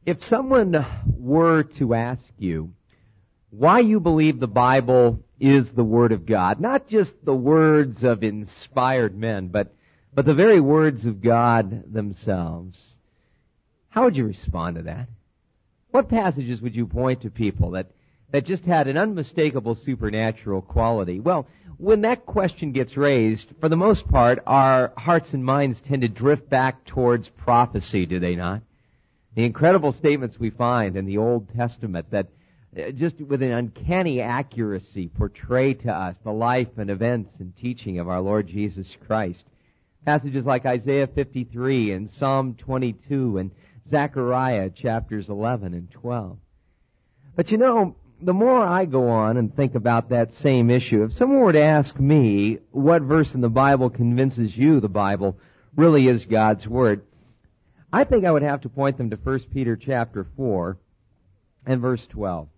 If someone were to ask you why you believe the Bible is the Word of God, not just the words of inspired men, but the very words of God themselves, how would you respond to that? What passages would you point to people that just had an unmistakable supernatural quality? Well, when that question gets raised, for the most part, our hearts and minds tend to drift back towards prophecy, do they not? The incredible statements we find in the Old Testament that just with an uncanny accuracy portray to us the life and events and teaching of our Lord Jesus Christ. Passages like Isaiah 53 and Psalm 22 and Zechariah chapters 11 and 12. But you know, the more I go on and think about that same issue, if someone were to ask me what verse in the Bible convinces you the Bible really is God's Word, I think I would have to point them to 1 Peter chapter 4 and verse 12.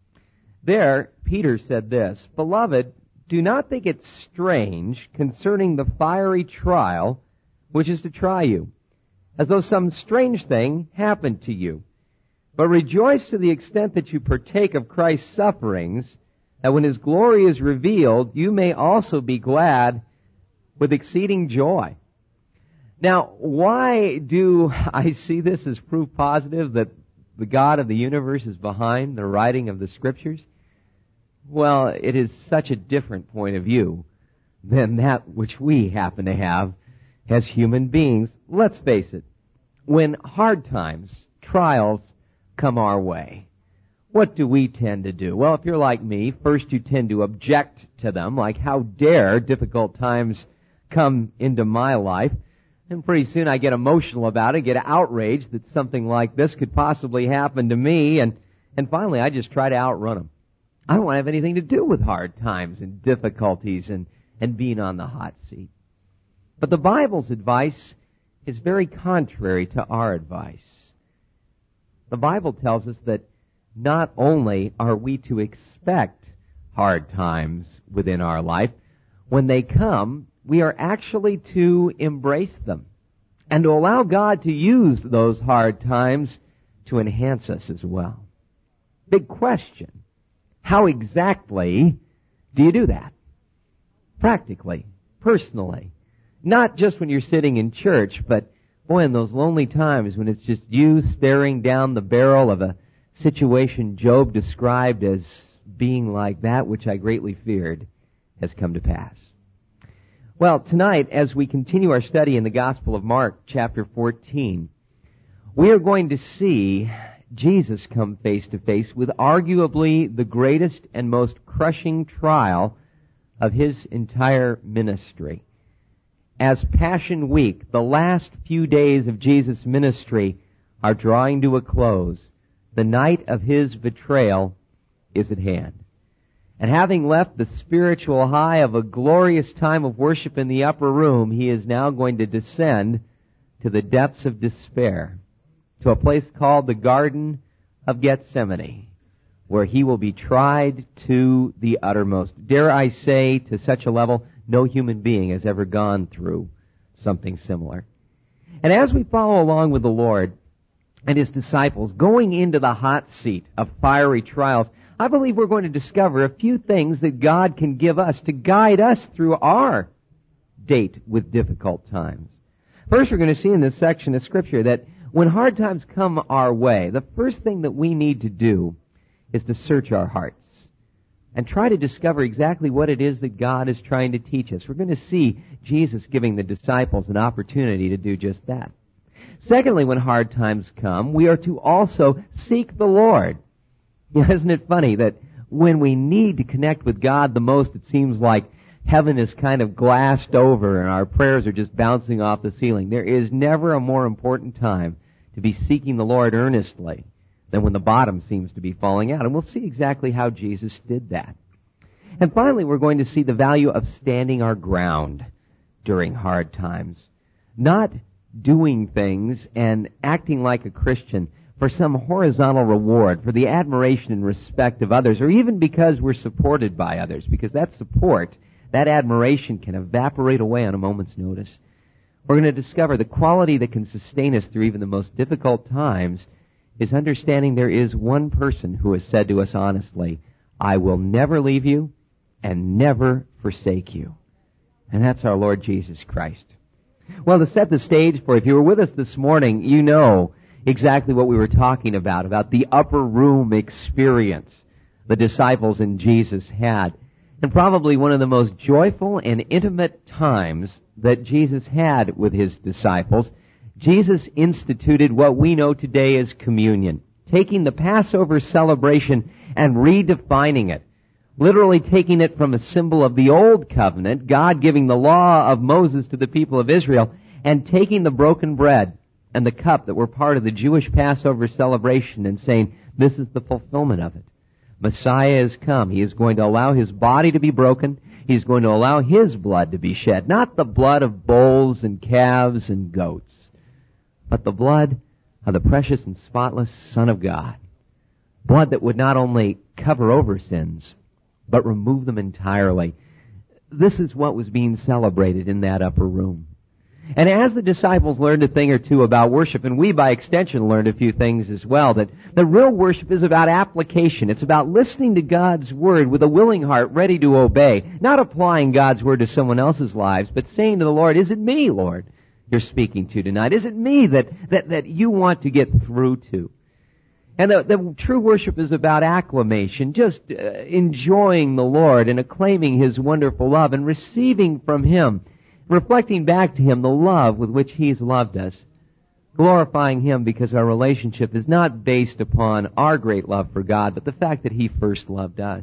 There, Peter said this, "Beloved, do not think it strange concerning the fiery trial which is to try you, as though some strange thing happened to you. But rejoice to the extent that you partake of Christ's sufferings, that when His glory is revealed, you may also be glad with exceeding joy." Now, why do I see this as proof positive that the God of the universe is behind the writing of the Scriptures? Well, it is such a different point of view than that which we happen to have as human beings. Let's face it, when hard times, trials come our way, what do we tend to do? Well, if you're like me, first you tend to object to them, like how dare difficult times come into my life. And pretty soon I get emotional about it, get outraged that something like this could possibly happen to me, and finally I just try to outrun them. I don't want to have anything to do with hard times and difficulties and being on the hot seat. But the Bible's advice is very contrary to our advice. The Bible tells us that not only are we to expect hard times within our life, when they come, we are actually to embrace them and to allow God to use those hard times to enhance us as well. Big question. How exactly do you do that? Practically, personally. Not just when you're sitting in church, but boy, in those lonely times when it's just you staring down the barrel of a situation Job described as being like that which I greatly feared has come to pass. Well, tonight, as we continue our study in the Gospel of Mark, chapter 14, we are going to see Jesus come face to face with arguably the greatest and most crushing trial of His entire ministry. As Passion Week, the last few days of Jesus' ministry, are drawing to a close, the night of His betrayal is at hand. And having left the spiritual high of a glorious time of worship in the upper room, He is now going to descend to the depths of despair, to a place called the Garden of Gethsemane, where He will be tried to the uttermost. Dare I say, to such a level, no human being has ever gone through something similar. And as we follow along with the Lord and His disciples, going into the hot seat of fiery trials, I believe we're going to discover a few things that God can give us to guide us through our date with difficult times. First, we're going to see in this section of Scripture that when hard times come our way, the first thing that we need to do is to search our hearts and try to discover exactly what it is that God is trying to teach us. We're going to see Jesus giving the disciples an opportunity to do just that. Secondly, when hard times come, we are to also seek the Lord. You know, isn't it funny that when we need to connect with God the most, it seems like heaven is kind of glassed over and our prayers are just bouncing off the ceiling. There is never a more important time to be seeking the Lord earnestly than when the bottom seems to be falling out. And we'll see exactly how Jesus did that. And finally, we're going to see the value of standing our ground during hard times. Not doing things and acting like a Christian for some horizontal reward, for the admiration and respect of others, or even because we're supported by others, because that support, that admiration can evaporate away on a moment's notice. We're going to discover the quality that can sustain us through even the most difficult times is understanding there is one person who has said to us honestly, I will never leave you and never forsake you. And that's our Lord Jesus Christ. Well, to set the stage for, if you were with us this morning, you know exactly what we were talking about the upper room experience the disciples and Jesus had. And probably one of the most joyful and intimate times that Jesus had with his disciples, Jesus instituted what we know today as communion, taking the Passover celebration and redefining it, literally taking it from a symbol of the old covenant, God giving the law of Moses to the people of Israel, and taking the broken bread and the cup that were part of the Jewish Passover celebration and saying, this is the fulfillment of it. Messiah has come. He is going to allow his body to be broken. He's going to allow his blood to be shed. Not the blood of bulls and calves and goats, but the blood of the precious and spotless Son of God. Blood that would not only cover over sins, but remove them entirely. This is what was being celebrated in that upper room. And as the disciples learned a thing or two about worship, and we by extension learned a few things as well, that the real worship is about application. It's about listening to God's Word with a willing heart ready to obey, not applying God's Word to someone else's lives, but saying to the Lord, is it me, Lord, you're speaking to tonight? Is it me that you want to get through to? And the true worship is about acclamation, just enjoying the Lord and acclaiming His wonderful love and receiving from Him, reflecting back to Him the love with which He's loved us, glorifying Him because our relationship is not based upon our great love for God, but the fact that He first loved us.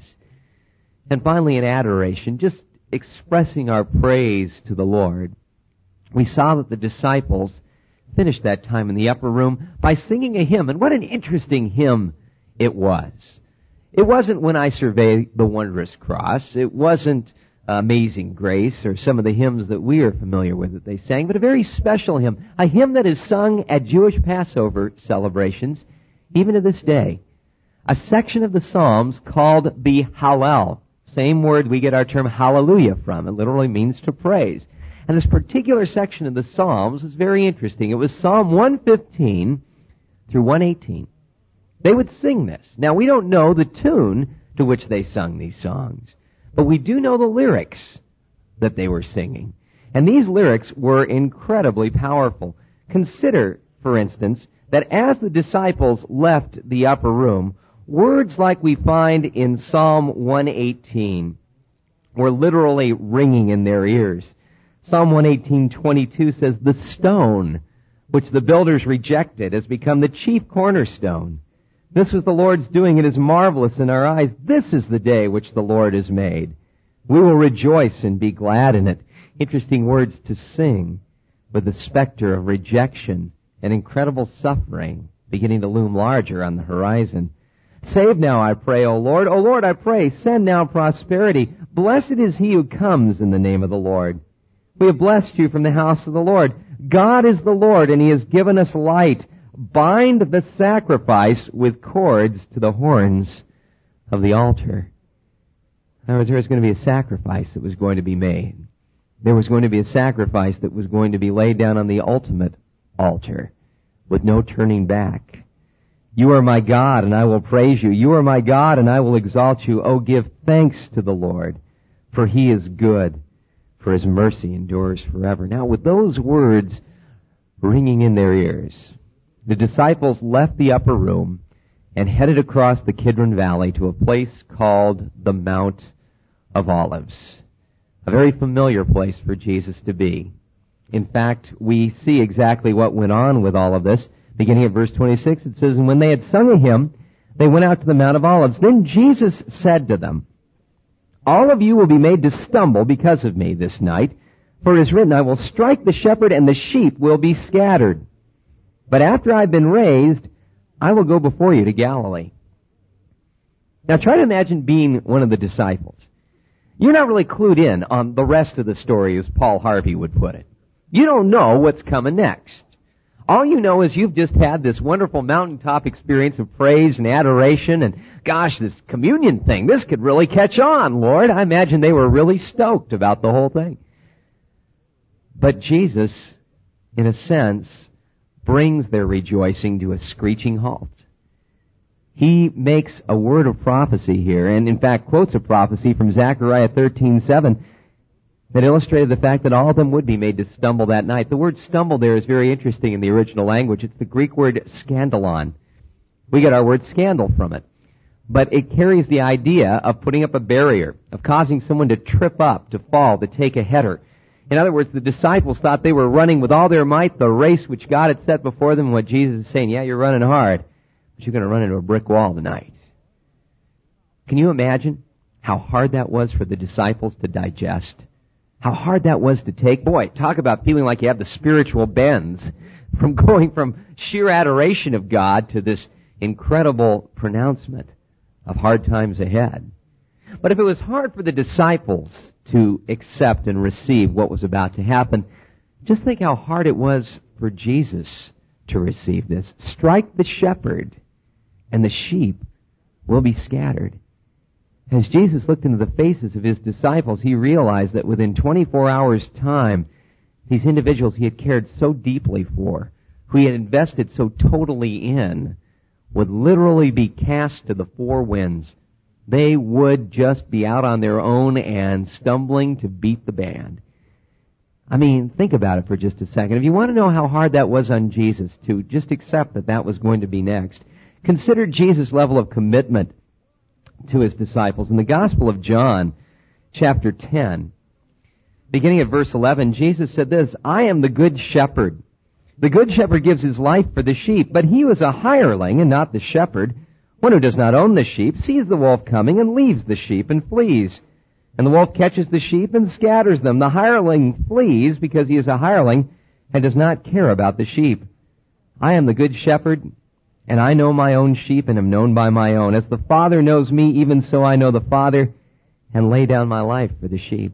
And finally, in adoration, just expressing our praise to the Lord. We saw that the disciples finished that time in the upper room by singing a hymn, and what an interesting hymn it was. It wasn't When I Survey the Wondrous Cross. It wasn't Amazing Grace or some of the hymns that we are familiar with that they sang, but a very special hymn, a hymn that is sung at Jewish Passover celebrations even to this day. A section of the Psalms called the Hallel, same word we get our term hallelujah from. It literally means to praise. And this particular section of the Psalms is very interesting. It was Psalm 115 through 118. They would sing this. Now, we don't know the tune to which they sung these songs, but we do know the lyrics that they were singing. And these lyrics were incredibly powerful. Consider, for instance, that as the disciples left the upper room, words like we find in Psalm 118 were literally ringing in their ears. Psalm 118:22 says, the stone which the builders rejected has become the chief cornerstone. This was the Lord's doing. It is marvelous in our eyes. This is the day which the Lord has made. We will rejoice and be glad in it. Interesting words to sing with the specter of rejection and incredible suffering beginning to loom larger on the horizon. Save now, I pray, O Lord. O Lord, I pray, send now prosperity. Blessed is he who comes in the name of the Lord. We have blessed you from the house of the Lord. God is the Lord, and He has given us light. Bind the sacrifice with cords to the horns of the altar. In other words, there was going to be a sacrifice that was going to be made. There was going to be a sacrifice that was going to be laid down on the ultimate altar with no turning back. You are my God, and I will praise you. You are my God, and I will exalt you. Oh, give thanks to the Lord, for He is good, for His mercy endures forever. Now, with those words ringing in their ears, the disciples left the upper room and headed across the Kidron Valley to a place called the Mount of Olives. A very familiar place for Jesus to be. In fact, we see exactly what went on with all of this. Beginning at verse 26, it says, and when they had sung a hymn, they went out to the Mount of Olives. Then Jesus said to them, all of you will be made to stumble because of me this night, for it is written, I will strike the shepherd and the sheep will be scattered. But after I've been raised, I will go before you to Galilee. Now try to imagine being one of the disciples. You're not really clued in on the rest of the story, as Paul Harvey would put it. You don't know what's coming next. All you know is you've just had this wonderful mountaintop experience of praise and adoration, and gosh, this communion thing, this could really catch on, Lord. I imagine they were really stoked about the whole thing. But Jesus, in a sense, brings their rejoicing to a screeching halt. he makes a word of prophecy here, and in fact quotes a prophecy from Zechariah 13:7 that illustrated the fact that all of them would be made to stumble that night. The word stumble there is very interesting in the original language. It's the Greek word scandalon. We get our word scandal from it. But it carries the idea of putting up a barrier, of causing someone to trip up, to fall, to take a header. In other words, the disciples thought they were running with all their might the race which God had set before them, and what Jesus is saying, yeah, you're running hard, but you're going to run into a brick wall tonight. Can you imagine how hard that was for the disciples to digest? How hard that was to take? Boy, talk about feeling like you have the spiritual bends from going from sheer adoration of God to this incredible pronouncement of hard times ahead. But if it was hard for the disciples to accept and receive what was about to happen, just think how hard it was for Jesus to receive this. Strike the shepherd, and the sheep will be scattered. As Jesus looked into the faces of his disciples, he realized that within 24 hours' time, these individuals he had cared so deeply for, who he had invested so totally in, would literally be cast to the four winds. They would just be out on their own and stumbling to beat the band. I mean, think about it for just a second. If you want to know how hard that was on Jesus to just accept that that was going to be next, consider Jesus' level of commitment to his disciples. In the Gospel of John, chapter 10, beginning at verse 11, Jesus said this, I am the good shepherd. The good shepherd gives his life for the sheep, but he was a hireling and not the shepherd. One who does not own the sheep sees the wolf coming and leaves the sheep and flees. And the wolf catches the sheep and scatters them. The hireling flees because he is a hireling and does not care about the sheep. I am the good shepherd, and I know my own sheep and am known by my own. As the Father knows me, even so I know the Father, and lay down my life for the sheep.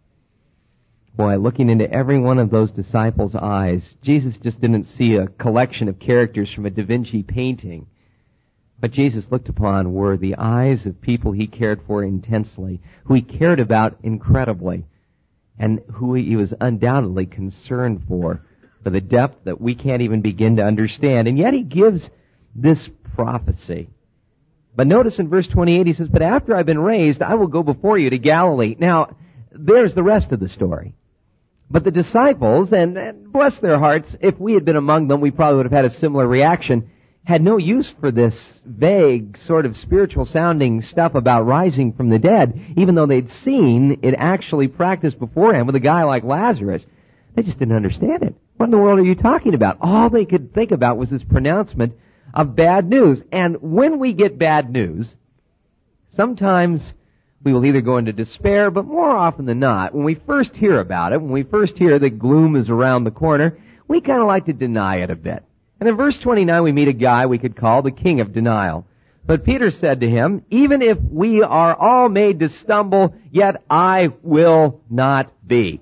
Boy, looking into every one of those disciples' eyes, Jesus just didn't see a collection of characters from a Da Vinci painting. What Jesus looked upon were the eyes of people he cared for intensely, who he cared about incredibly, and who he was undoubtedly concerned for the depth that we can't even begin to understand. And yet he gives this prophecy. But notice in verse 28 he says, but after I've been raised, I will go before you to Galilee. Now, there's the rest of the story. But the disciples, and bless their hearts, if we had been among them, we probably would have had a similar reaction, had no use for this vague sort of spiritual sounding stuff about rising from the dead, even though they'd seen it actually practiced beforehand with a guy like Lazarus. They just didn't understand it. What in the world are you talking about? All they could think about was this pronouncement of bad news. And when we get bad news, sometimes we will either go into despair, but more often than not, when we first hear about it, when we first hear that gloom is around the corner, we kind of like to deny it a bit. And in verse 29 we meet a guy we could call the king of denial. But Peter said to him, even if we are all made to stumble, yet I will not be.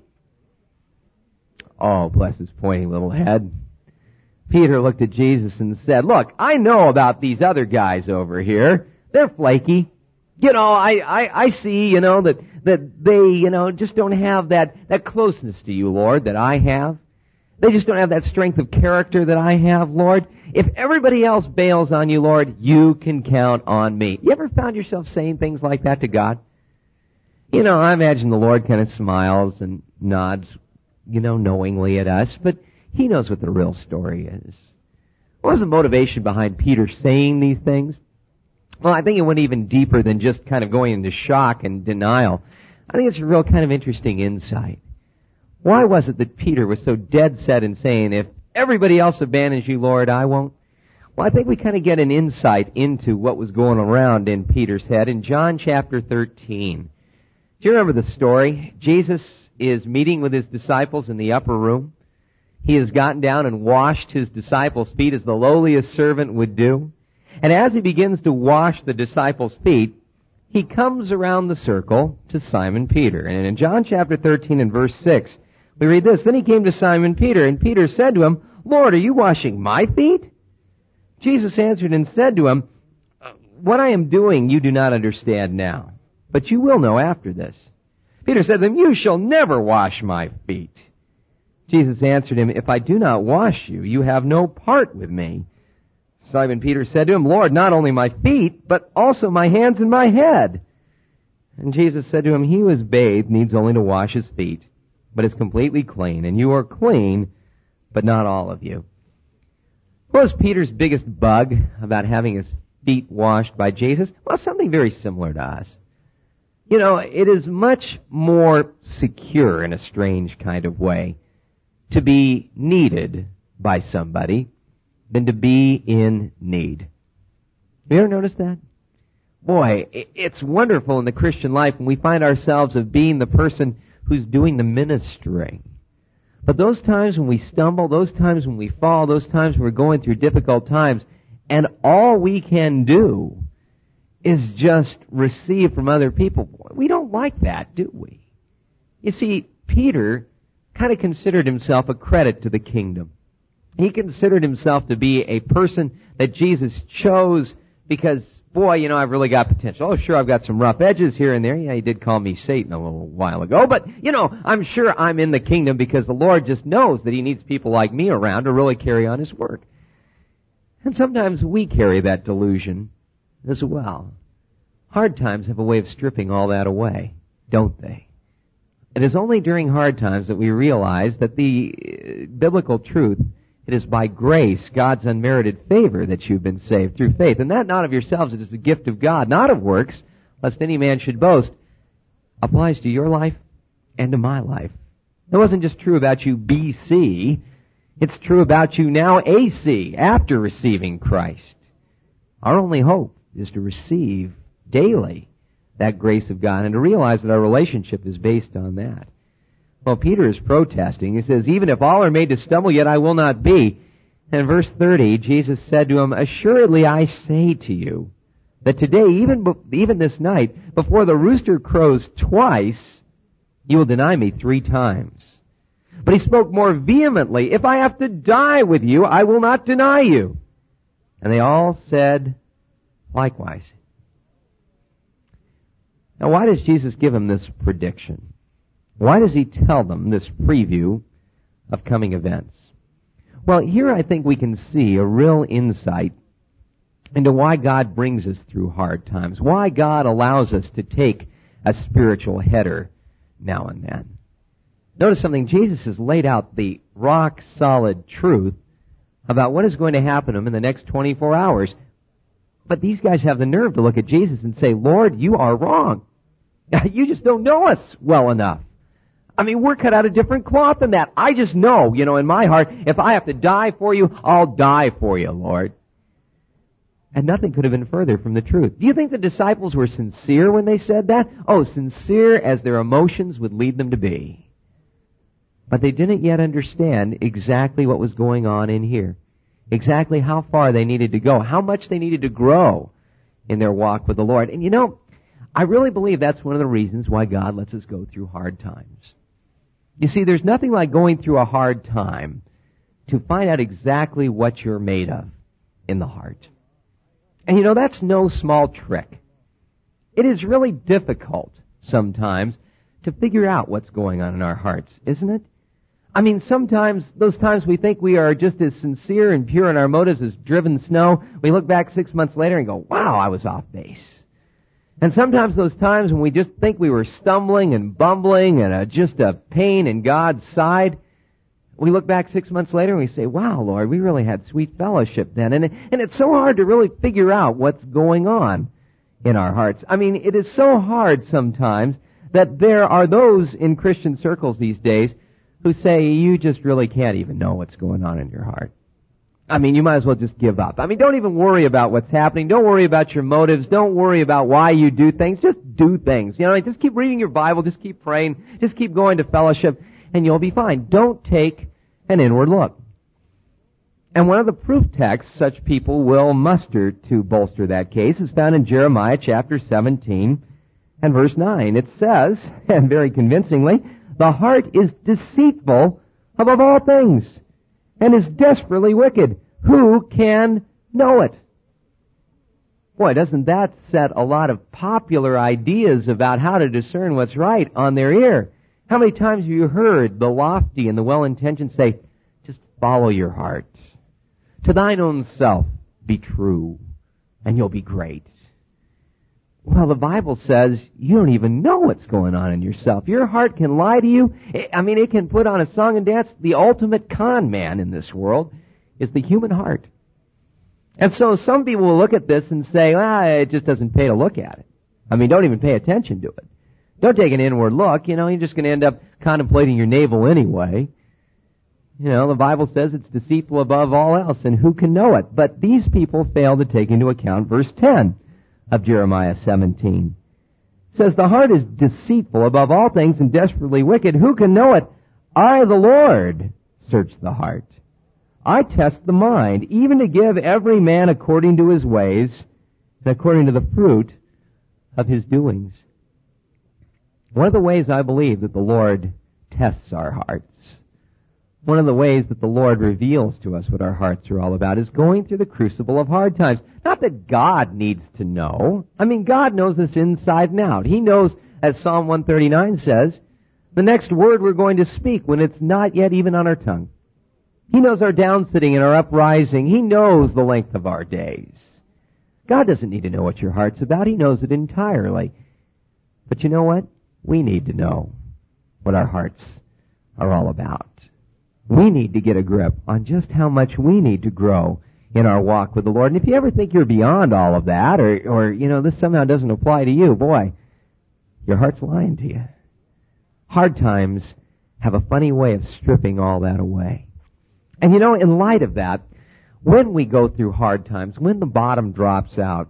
Oh, bless his pointy little head. Peter looked at Jesus and said, look, I know about these other guys over here. They're flaky. You know, I see, that they, just don't have that closeness to you, Lord, that I have. They just don't have that strength of character that I have, Lord. If everybody else bails on you, Lord, you can count on me. You ever found yourself saying things like that to God? I imagine the Lord kind of smiles and nods, knowingly at us, but he knows what the real story is. What was the motivation behind Peter saying these things? Well, I think it went even deeper than just kind of going into shock and denial. I think it's a real kind of interesting insight. Why was it that Peter was so dead set in saying, if everybody else abandons you, Lord, I won't? Well, I think we kind of get an insight into what was going around in Peter's head in John chapter 13. Do you remember the story? Jesus is meeting with his disciples in the upper room. He has gotten down and washed his disciples' feet as the lowliest servant would do. And as he begins to wash the disciples' feet, he comes around the circle to Simon Peter. And in John chapter 13 and verse 6, we read this, then he came to Simon Peter, and Peter said to him, Lord, are you washing my feet? Jesus answered and said to him, what I am doing you do not understand now, but you will know after this. Peter said to him, you shall never wash my feet. Jesus answered him, if I do not wash you, you have no part with me. Simon Peter said to him, Lord, not only my feet, but also my hands and my head. And Jesus said to him, he who is bathed needs only to wash his feet, but is completely clean, and you are clean, but not all of you. What was Peter's biggest bug about having his feet washed by Jesus? Well, something very similar to us. You know, it is much more secure in a strange kind of way to be needed by somebody than to be in need. Have you ever noticed that? Boy, it's wonderful in the Christian life when we find ourselves of being the person who's doing the ministering. But those times when we stumble, those times when we fall, those times when we're going through difficult times, and all we can do is just receive from other people, we don't like that, do we? You see, Peter kind of considered himself a credit to the kingdom. He considered himself to be a person that Jesus chose because, boy, you know, I've really got potential. Oh, sure, I've got some rough edges here and there. Yeah, he did call me Satan a little while ago. But, you know, I'm sure I'm in the kingdom because the Lord just knows that he needs people like me around to really carry on his work. And sometimes we carry that delusion as well. Hard times have a way of stripping all that away, don't they? It is only during hard times that we realize that the biblical truth, it is by grace, God's unmerited favor, that you've been saved through faith. And that not of yourselves, it is the gift of God, not of works, lest any man should boast, applies to your life and to my life. It wasn't just true about you BC, it's true about you now AC, after receiving Christ. Our only hope is to receive daily that grace of God and to realize that our relationship is based on that. Well, Peter is protesting. He says, even if all are made to stumble, yet I will not be. And in verse 30, Jesus said to him, assuredly I say to you, that today, even this night, before the rooster crows twice, you will deny me 3 times. But he spoke more vehemently, if I have to die with you, I will not deny you. And they all said likewise. Now, why does Jesus give him this prediction? Why does he tell them this preview of coming events? Well, here I think we can see a real insight into why God brings us through hard times, why God allows us to take a spiritual header now and then. Notice something, Jesus has laid out the rock-solid truth about what is going to happen to him in the next 24 hours. But these guys have the nerve to look at Jesus and say, Lord, you are wrong. You just don't know us well enough. I mean, we're cut out of different cloth than that. I just know, in my heart, if I have to die for you, I'll die for you, Lord. And nothing could have been further from the truth. Do you think the disciples were sincere when they said that? Oh, sincere as their emotions would lead them to be. But they didn't yet understand exactly what was going on in here. Exactly how far they needed to go. How much they needed to grow in their walk with the Lord. And I really believe that's one of the reasons why God lets us go through hard times. You see, there's nothing like going through a hard time to find out exactly what you're made of in the heart. And that's no small trick. It is really difficult sometimes to figure out what's going on in our hearts, isn't it? I mean, sometimes, those times we think we are just as sincere and pure in our motives as driven snow, we look back 6 months later and go, wow, I was off base. And sometimes those times when we just think we were stumbling and bumbling and just a pain in God's side, we look back 6 months later and we say, wow, Lord, we really had sweet fellowship then. And it's so hard to really figure out what's going on in our hearts. I mean, it is so hard sometimes that there are those in Christian circles these days who say you just really can't even know what's going on in your heart. I mean, you might as well just give up. I mean, don't even worry about what's happening. Don't worry about your motives. Don't worry about why you do things. Just do things. Just keep reading your Bible. Just keep praying. Just keep going to fellowship, and you'll be fine. Don't take an inward look. And one of the proof texts such people will muster to bolster that case is found in Jeremiah chapter 17 and verse 9. It says, and very convincingly, the heart is deceitful above all things and is desperately wicked. Who can know it? Boy, doesn't that set a lot of popular ideas about how to discern what's right on their ear? How many times have you heard the lofty and the well-intentioned say, just follow your heart. To thine own self be true, and you'll be great. Well, the Bible says you don't even know what's going on in yourself. Your heart can lie to you. It can put on a song and dance. The ultimate con man in this world is the human heart. And so some people will look at this and say, it just doesn't pay to look at it. Don't even pay attention to it. Don't take an inward look. You're just going to end up contemplating your navel anyway. The Bible says it's deceitful above all else, and who can know it? But these people fail to take into account verse 10 of Jeremiah 17. It says, the heart is deceitful above all things and desperately wicked. Who can know it? I, the Lord, search the heart. I test the mind, even to give every man according to his ways and according to the fruit of his doings. One of the ways I believe that the Lord tests our hearts, one of the ways that the Lord reveals to us what our hearts are all about, is going through the crucible of hard times. Not that God needs to know. God knows us inside and out. He knows, as Psalm 139 says, the next word we're going to speak when it's not yet even on our tongue. He knows our downsitting and our uprising. He knows the length of our days. God doesn't need to know what your heart's about. He knows it entirely. But you know what? We need to know what our hearts are all about. We need to get a grip on just how much we need to grow in our walk with the Lord. And if you ever think you're beyond all of that, or this somehow doesn't apply to you, boy, your heart's lying to you. Hard times have a funny way of stripping all that away. And in light of that, when we go through hard times, when the bottom drops out,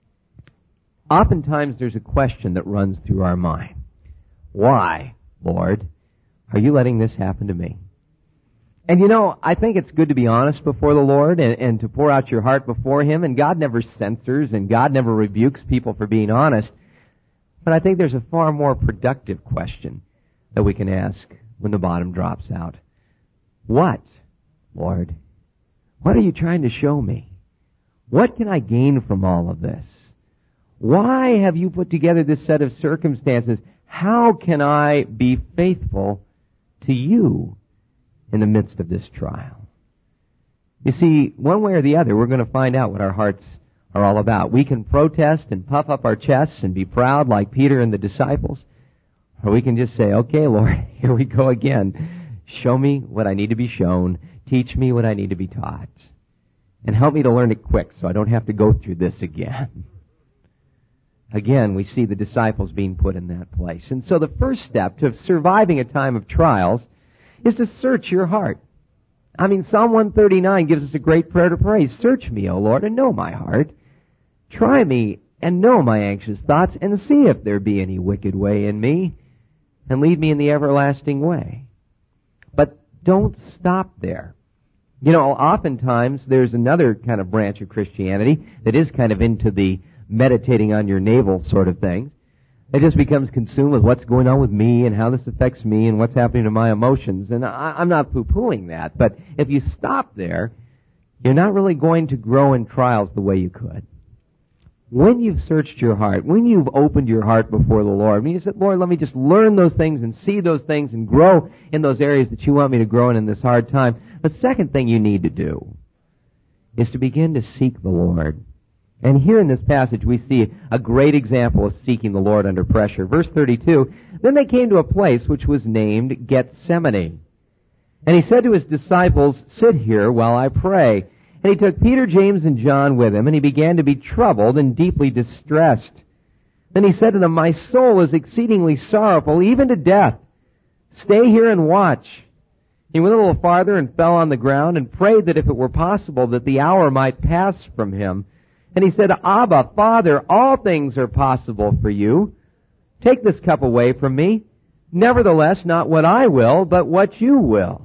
oftentimes there's a question that runs through our mind. Why, Lord, are you letting this happen to me? And I think it's good to be honest before the Lord and to pour out your heart before Him. And God never censors and God never rebukes people for being honest. But I think there's a far more productive question that we can ask when the bottom drops out. What, Lord? What are you trying to show me? What can I gain from all of this? Why have you put together this set of circumstances? How can I be faithful to you in the midst of this trial? You see, one way or the other, we're going to find out what our hearts are all about. We can protest and puff up our chests and be proud like Peter and the disciples, or we can just say, okay, Lord, here we go again. Show me what I need to be shown. Teach me what I need to be taught. And help me to learn it quick so I don't have to go through this again. Again, we see the disciples being put in that place. And so the first step to surviving a time of trials is to search your heart. Psalm 139 gives us a great prayer to pray. Search me, O Lord, and know my heart. Try me and know my anxious thoughts, and see if there be any wicked way in me, and lead me in the everlasting way. But don't stop there. Oftentimes there's another kind of branch of Christianity that is kind of into the meditating on your navel sort of thing. It just becomes consumed with what's going on with me and how this affects me and what's happening to my emotions. And I'm not poo-pooing that, but if you stop there, you're not really going to grow in trials the way you could. When you've searched your heart, when you've opened your heart before the Lord, you said, Lord, let me just learn those things and see those things and grow in those areas that you want me to grow in this hard time. The second thing you need to do is to begin to seek the Lord. And here in this passage we see a great example of seeking the Lord under pressure. Verse 32, then they came to a place which was named Gethsemane. And he said to his disciples, sit here while I pray. And he took Peter, James, and John with him, and he began to be troubled and deeply distressed. Then he said to them, my soul is exceedingly sorrowful, even to death. Stay here and watch. He went a little farther and fell on the ground and prayed that if it were possible that the hour might pass from him. And he said, Abba, Father, all things are possible for you. Take this cup away from me. Nevertheless, not what I will, but what you will.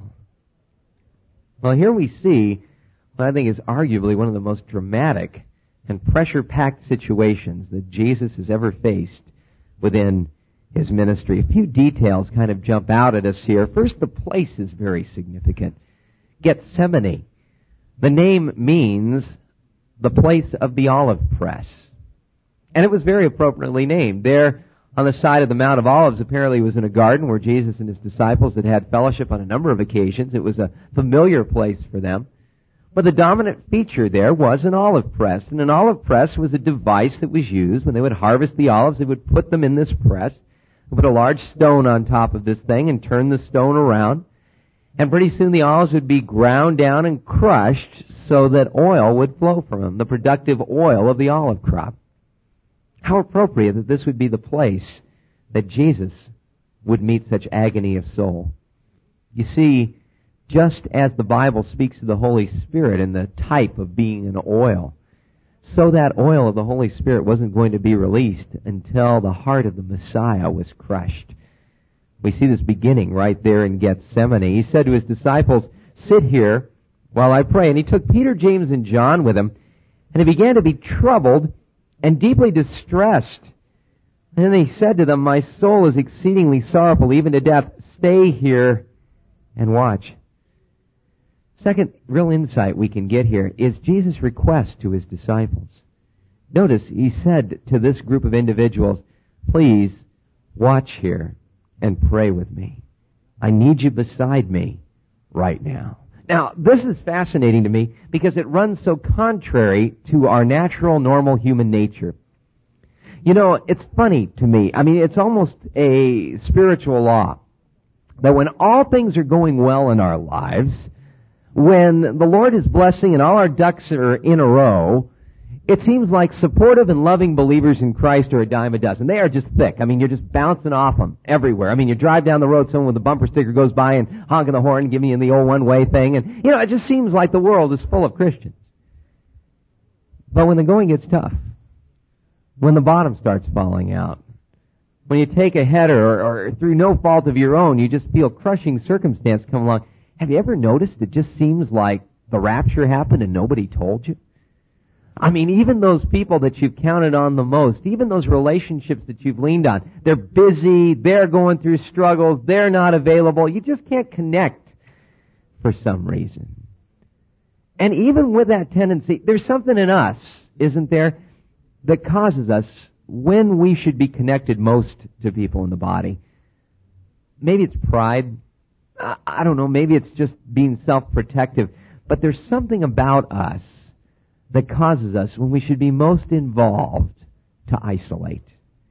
Well, here we see what I think is arguably one of the most dramatic and pressure-packed situations that Jesus has ever faced within his ministry. A few details kind of jump out at us here. First, the place is very significant. Gethsemane. The name means the place of the olive press. And it was very appropriately named. There on the side of the Mount of Olives apparently was in a garden where Jesus and his disciples had had fellowship on a number of occasions. It was a familiar place for them. But the dominant feature there was an olive press. And an olive press was a device that was used when they would harvest the olives. They would put them in this press, put a large stone on top of this thing and turn the stone around. And pretty soon the olives would be ground down and crushed so that oil would flow from them, the productive oil of the olive crop. How appropriate that this would be the place that Jesus would meet such agony of soul. You see, just as the Bible speaks of the Holy Spirit and the type of being an oil, so that oil of the Holy Spirit wasn't going to be released until the heart of the Messiah was crushed. We see this beginning right there in Gethsemane. He said to his disciples, "Sit here while I pray." And he took Peter, James, and John with him, and he began to be troubled and deeply distressed. And then he said to them, "My soul is exceedingly sorrowful, even to death. Stay here and watch." Second real insight we can get here is Jesus' request to his disciples. Notice he said to this group of individuals, "Please watch here and pray with me. I need you beside me right now." Now, this is fascinating to me because it runs so contrary to our natural, normal human nature. You know, it's funny to me. I mean, it's almost a spiritual law that when all things are going well in our lives, when the Lord is blessing and all our ducks are in a row, it seems like supportive and loving believers in Christ are a dime a dozen. They are just thick. I mean, you're just bouncing off them everywhere. I mean, you drive down the road, someone with a bumper sticker goes by and honking the horn, giving you the old one-way thing. And, you know, it just seems like the world is full of Christians. But when the going gets tough, when the bottom starts falling out, when you take a header or through no fault of your own, you just feel crushing circumstance come along, have you ever noticed it just seems like the rapture happened and nobody told you? I mean, even those people that you've counted on the most, even those relationships that you've leaned on, they're busy, they're going through struggles, they're not available, you just can't connect for some reason. And even with that tendency, there's something in us, isn't there, that causes us, when we should be connected most to people in the body. Maybe it's pride. I don't know, maybe it's just being self-protective. But there's something about us that causes us, when we should be most involved, to isolate.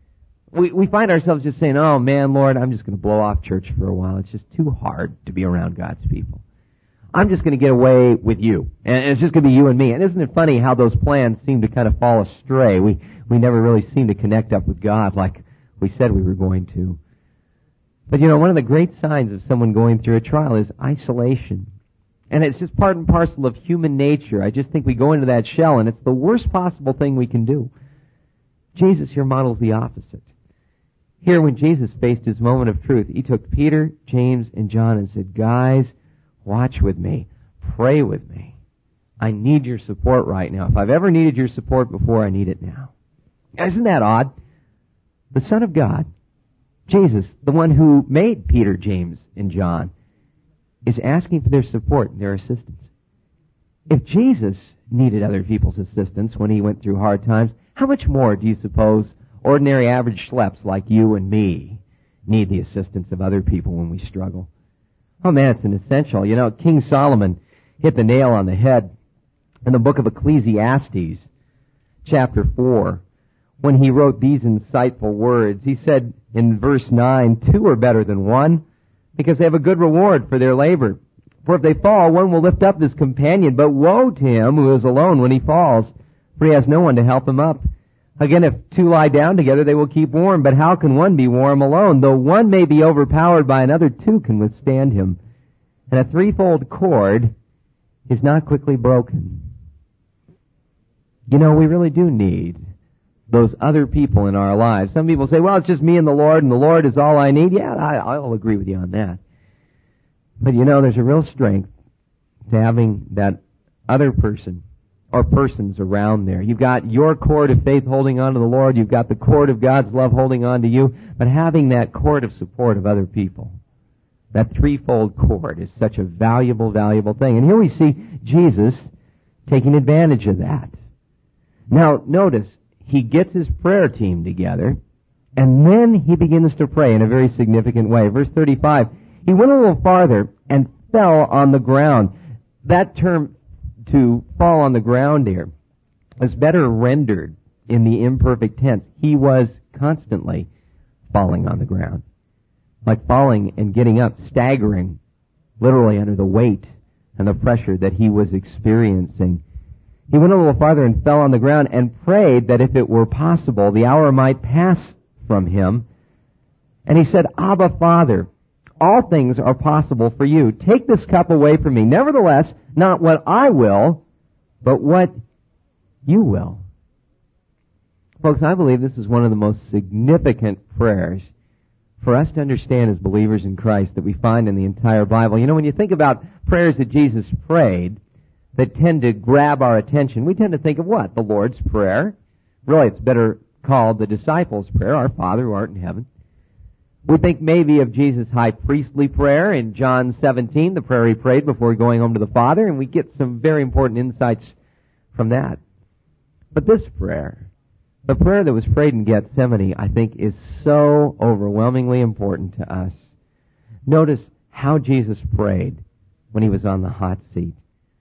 We find ourselves just saying, "Oh man, Lord, I'm just going to blow off church for a while. It's just too hard to be around God's people. I'm just going to get away with you. And it's just going to be you and me." And isn't it funny how those plans seem to kind of fall astray? We never really seem to connect up with God like we said we were going to. But you know, one of the great signs of someone going through a trial is isolation. And it's just part and parcel of human nature. I just think we go into that shell, and it's the worst possible thing we can do. Jesus here models the opposite. Here, when Jesus faced his moment of truth, he took Peter, James, and John and said, "Guys, watch with me. Pray with me. I need your support right now. If I've ever needed your support before, I need it now." Isn't that odd? The Son of God, Jesus, the one who made Peter, James, and John, is asking for their support and their assistance. If Jesus needed other people's assistance when he went through hard times, how much more do you suppose ordinary average schleps like you and me need the assistance of other people when we struggle? Oh man, it's an essential. You know, King Solomon hit the nail on the head in the book of Ecclesiastes, chapter 4, when he wrote these insightful words. He said in verse 9, "Two are better than one, because they have a good reward for their labor. For if they fall, one will lift up his companion, but woe to him who is alone when he falls, for he has no one to help him up. Again, if two lie down together, they will keep warm, but how can one be warm alone? Though one may be overpowered by another, two can withstand him. And a threefold cord is not quickly broken." You know, we really do need those other people in our lives. Some people say, "Well, it's just me and the Lord is all I need." Yeah, I'll agree with you on that. But you know, there's a real strength to having that other person or persons around there. You've got your cord of faith holding on to the Lord. You've got the cord of God's love holding on to you. But having that cord of support of other people, that threefold cord, is such a valuable, valuable thing. And here we see Jesus taking advantage of that. Now, notice, he gets his prayer team together, and then he begins to pray in a very significant way. Verse 35, he went a little farther and fell on the ground. That term to fall on the ground here is better rendered in the imperfect tense. He was constantly falling on the ground. Like falling and getting up, staggering, literally under the weight and the pressure that he was experiencing. He went a little farther and fell on the ground and prayed that if it were possible, the hour might pass from him. And he said, Abba, Father, all things are possible for you. Take this cup away from me. Nevertheless, not what I will, but what you will. Folks, I believe this is one of the most significant prayers for us to understand as believers in Christ that we find in the entire Bible. You know, when you think about prayers that Jesus prayed that tend to grab our attention, we tend to think of what? The Lord's Prayer. Really, it's better called the disciples' prayer, Our Father who art in heaven. We think maybe of Jesus' high priestly prayer in John 17, the prayer he prayed before going home to the Father, and we get some very important insights from that. But this prayer, the prayer that was prayed in Gethsemane, I think is so overwhelmingly important to us. Notice how Jesus prayed when he was on the hot seat.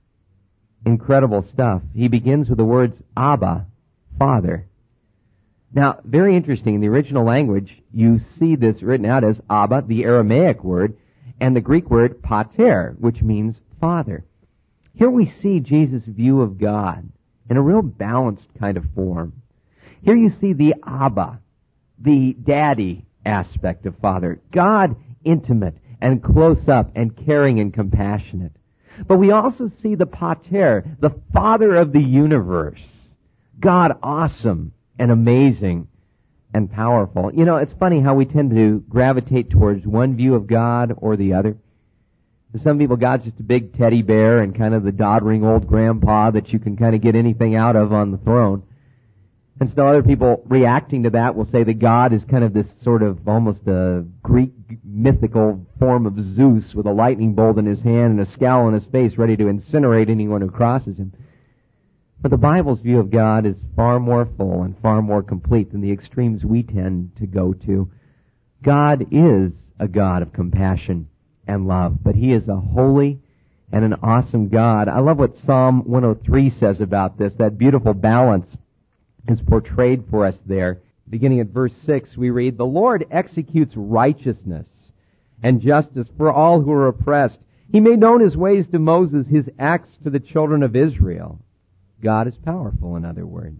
Incredible stuff. He begins with the words, Abba, Father. Now, very interesting, in the original language, you see this written out as Abba, the Aramaic word, and the Greek word pater, which means father. Here we see Jesus' view of God in a real balanced kind of form. Here you see the Abba, the daddy aspect of Father. God intimate and close up and caring and compassionate. But we also see the Pater, the Father of the universe. God awesome and amazing and powerful. You know, it's funny how we tend to gravitate towards one view of God or the other. For some people, God's just a big teddy bear and kind of the doddering old grandpa that you can kind of get anything out of on the throne. And still other people reacting to that will say that God is kind of this sort of almost a Greek mythical form of Zeus with a lightning bolt in his hand and a scowl on his face ready to incinerate anyone who crosses him. But the Bible's view of God is far more full and far more complete than the extremes we tend to go to. God is a God of compassion and love, but He is a holy and an awesome God. I love what Psalm 103 says about this, that beautiful balance is portrayed for us there. Beginning at verse 6, we read, The Lord executes righteousness and justice for all who are oppressed. He made known His ways to Moses, His acts to the children of Israel. God is powerful, in other words.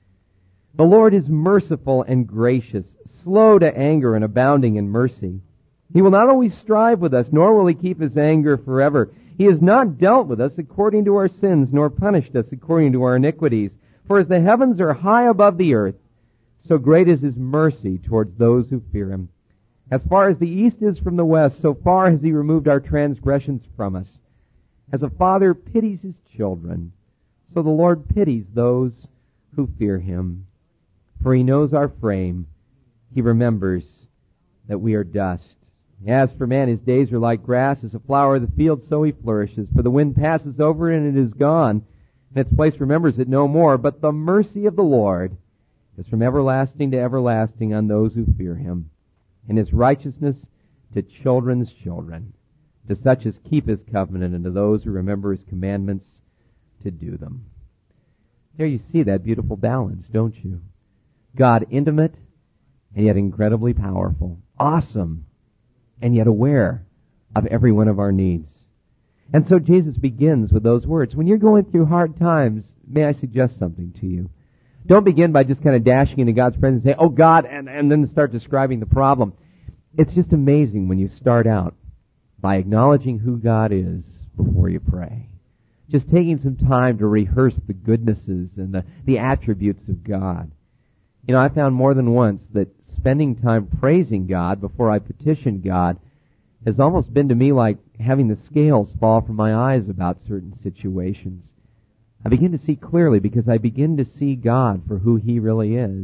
The Lord is merciful and gracious, slow to anger and abounding in mercy. He will not always strive with us, nor will He keep His anger forever. He has not dealt with us according to our sins, nor punished us according to our iniquities. For as the heavens are high above the earth, so great is His mercy towards those who fear Him. As far as the east is from the west, so far has He removed our transgressions from us. As a father pities his children, so the Lord pities those who fear Him. For He knows our frame. He remembers that we are dust. As for man, his days are like grass. As a flower of the field, so he flourishes. For the wind passes over it, and it is gone, and its place remembers it no more. But the mercy of the Lord is from everlasting to everlasting on those who fear Him, and His righteousness to children's children, to such as keep His covenant, and to those who remember His commandments to do them. There you see that beautiful balance, don't you? God intimate, and yet incredibly powerful. Awesome, and yet aware of every one of our needs. And so Jesus begins with those words. When you're going through hard times, may I suggest something to you? Don't begin by just kind of dashing into God's presence and say, oh God, and then start describing the problem. It's just amazing when you start out by acknowledging who God is before you pray. Just taking some time to rehearse the goodnesses and the attributes of God. You know, I found more than once that spending time praising God before I petition God has almost been to me like having the scales fall from my eyes about certain situations. I begin to see clearly because I begin to see God for who He really is.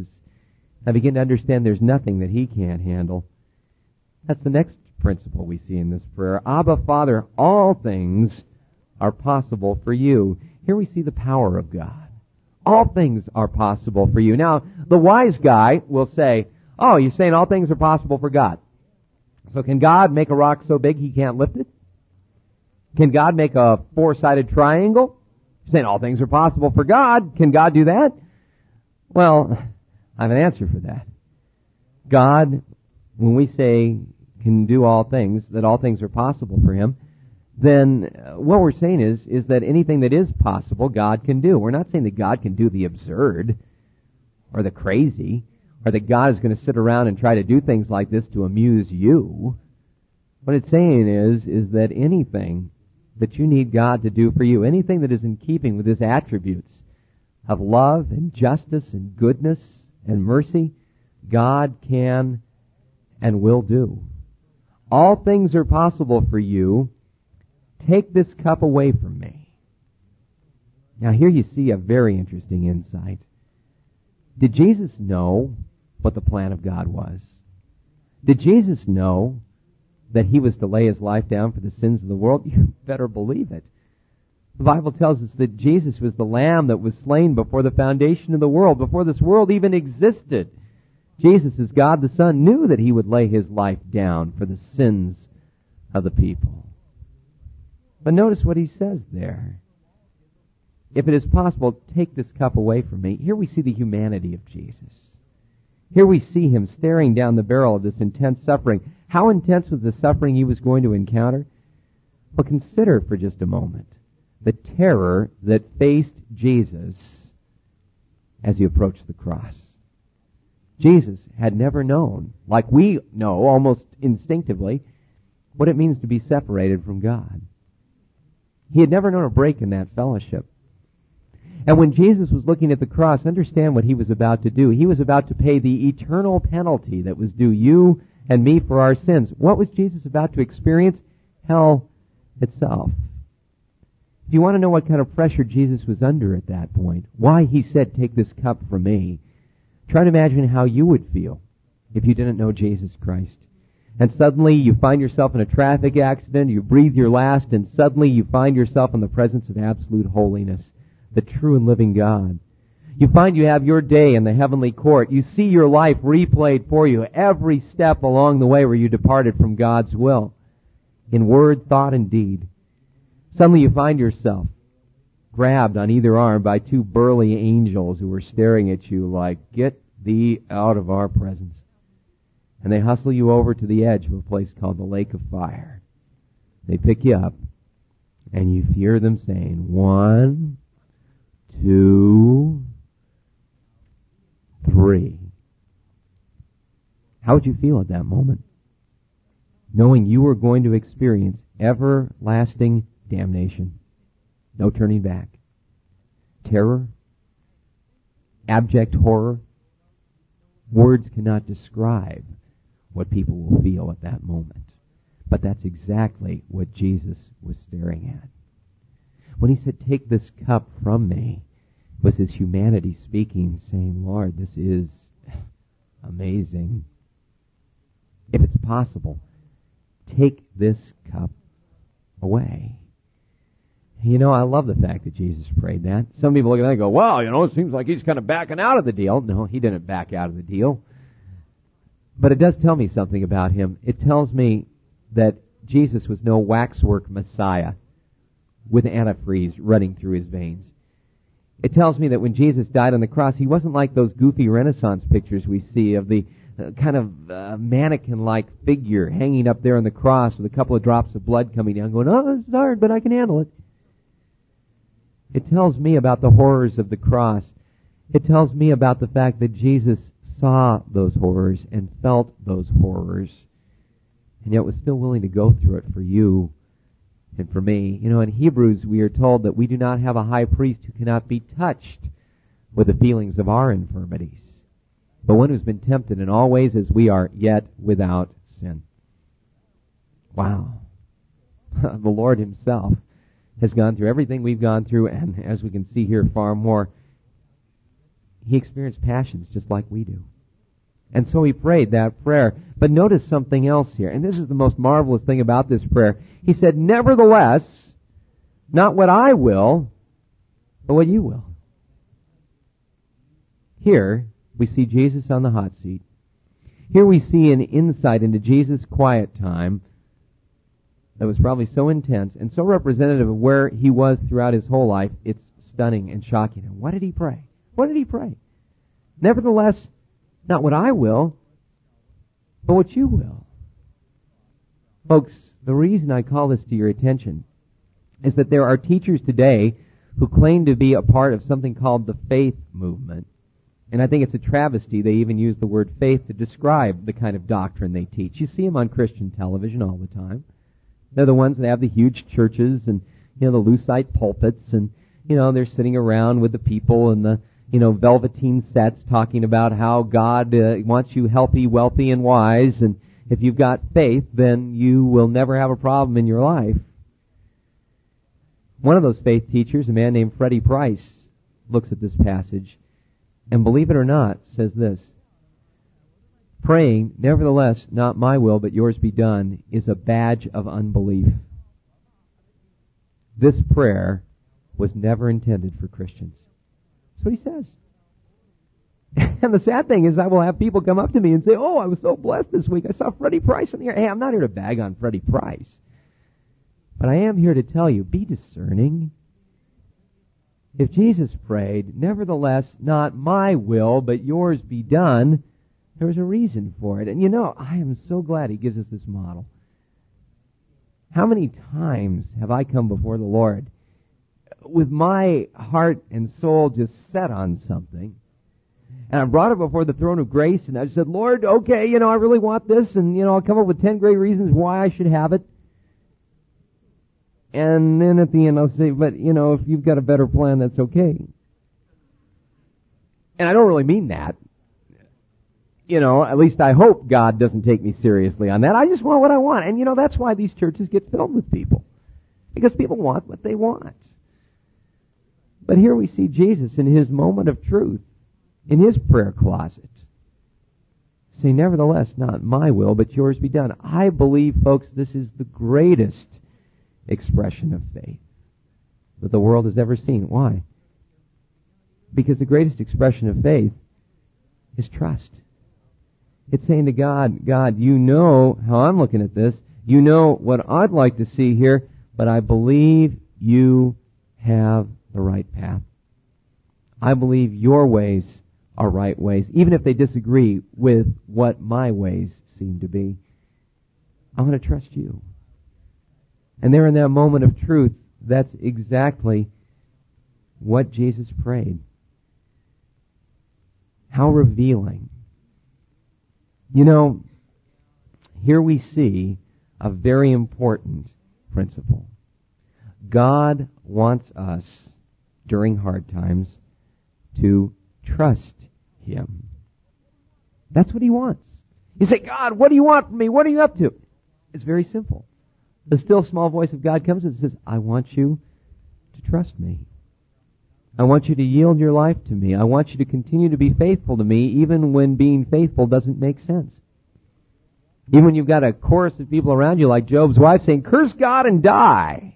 I begin to understand there's nothing that He can't handle. That's the next principle we see in this prayer. Abba, Father, all things are possible for you. Here we see the power of God. All things are possible for you. Now, the wise guy will say, oh, you're saying all things are possible for God. So can God make a rock so big He can't lift it? Can God make a four-sided triangle You're saying all things are possible for God. Can God do that? Well, I have an answer for that. God, when we say can do all things, that all things are possible for Him, then what we're saying is that anything that is possible, God can do. We're not saying that God can do the absurd or the crazy, or that God is going to sit around and try to do things like this to amuse you. What it's saying is that anything that you need God to do for you, anything that is in keeping with His attributes of love and justice and goodness and mercy, God can and will do. All things are possible for you. Take this cup away from me. Now here you see a very interesting insight. Did Jesus know what the plan of God was? Did Jesus know that He was to lay His life down for the sins of the world? You better believe it. The Bible tells us that Jesus was the Lamb that was slain before the foundation of the world, before this world even existed. Jesus, as God the Son, knew that He would lay His life down for the sins of the people. But notice what He says there. If it is possible, take this cup away from me. Here we see the humanity of Jesus. Here we see Him staring down the barrel of this intense suffering. How intense was the suffering He was going to encounter? Well, consider for just a moment the terror that faced Jesus as He approached the cross. Jesus had never known, like we know almost instinctively, what it means to be separated from God. He had never known a break in that fellowship. And when Jesus was looking at the cross, understand what He was about to do. He was about to pay the eternal penalty that was due you and me for our sins. What was Jesus about to experience? Hell itself. If you want to know what kind of pressure Jesus was under at that point, why He said, take this cup from me, try to imagine how you would feel if you didn't know Jesus Christ. And suddenly you find yourself in a traffic accident, you breathe your last, and suddenly you find yourself in the presence of absolute holiness, the true and living God. You find you have your day in the heavenly court. You see your life replayed for you every step along the way where you departed from God's will, in word, thought, and deed. Suddenly you find yourself grabbed on either arm by two burly angels who are staring at you like, get thee out of our presence. And they hustle you over to the edge of a place called the lake of fire. They pick you up, and you hear them saying, 1, 2, 3. How would you feel at that moment? Knowing you were going to experience everlasting damnation. No turning back. Terror. Abject horror. Words cannot describe what people will feel at that moment. But that's exactly what Jesus was staring at. When He said, take this cup from me, it was His humanity speaking, saying, Lord, this is amazing. If it's possible, take this cup away. You know, I love the fact that Jesus prayed that. Some people look at that and go, well, it seems like He's kind of backing out of the deal. No, He didn't back out of the deal. But it does tell me something about Him. It tells me that Jesus was no waxwork Messiah with antifreeze running through His veins. It tells me that when Jesus died on the cross, He wasn't like those goofy Renaissance pictures we see of the kind of mannequin-like figure hanging up there on the cross with a couple of drops of blood coming down going, oh, this is hard, but I can handle it. It tells me about the horrors of the cross. It tells me about the fact that Jesus saw those horrors and felt those horrors, and yet was still willing to go through it for you and for me. In Hebrews we are told that we do not have a high priest who cannot be touched with the feelings of our infirmities, but one who's been tempted in all ways as we are, yet without sin. Wow. The Lord Himself has gone through everything we've gone through, and as we can see here, far more. He experienced passions just like we do. And so He prayed that prayer. But notice something else here, and this is the most marvelous thing about this prayer. He said, nevertheless, not what I will, but what you will. Here, we see Jesus on the hot seat. Here we see an insight into Jesus' quiet time that was probably so intense and so representative of where He was throughout His whole life, it's stunning and shocking. And what did he pray? What did he pray? Nevertheless, not what I will, but what you will. Folks, the reason I call this to your attention is that there are teachers today who claim to be a part of something called the faith movement. And I think it's a travesty they even use the word faith to describe the kind of doctrine they teach. You see them on Christian television all the time. They're the ones that have the huge churches and, the lucite pulpits, and, they're sitting around with the people in the, velveteen sets talking about how God wants you healthy, wealthy, and wise, and if you've got faith, then you will never have a problem in your life. One of those faith teachers, a man named Freddie Price, looks at this passage and, believe it or not, says this: praying, nevertheless, not my will, but yours be done, is a badge of unbelief. This prayer was never intended for Christians. That's what he says. And the sad thing is I will have people come up to me and say, oh, I was so blessed this week. I saw Freddie Price in the air. Hey, I'm not here to bag on Freddie Price. But I am here to tell you, be discerning. If Jesus prayed, nevertheless, not my will, but yours be done, there was a reason for it. And I am so glad he gives us this model. How many times have I come before the Lord with my heart and soul just set on something, and I brought it before the throne of grace, and I said, Lord, okay, I really want this, and, I'll come up with 10 great reasons why I should have it. And then at the end I'll say, but, if you've got a better plan, that's okay. And I don't really mean that. At least I hope God doesn't take me seriously on that. I just want what I want. And, that's why these churches get filled with people. Because people want what they want. But here we see Jesus in his moment of truth, in his prayer closet, say, nevertheless, not my will, but yours be done. I believe, folks, this is the greatest expression of faith that the world has ever seen. Why? Because the greatest expression of faith is trust. It's saying to God, God, you know how I'm looking at this. You know what I'd like to see here, but I believe you have the right path. I believe your ways are right ways, even if they disagree with what my ways seem to be. I'm going to trust you. And there in that moment of truth, that's exactly what Jesus prayed. How revealing. Here we see a very important principle. God wants us, during hard times, to trust him. That's what he wants. You say, God, what do you want from me? What are you up to? It's very simple. The still small voice of God comes and says, I want you to trust me. I want you to yield your life to me. I want you to continue to be faithful to me, even when being faithful doesn't make sense. Even when you've got a chorus of people around you, like Job's wife, saying, curse God and die.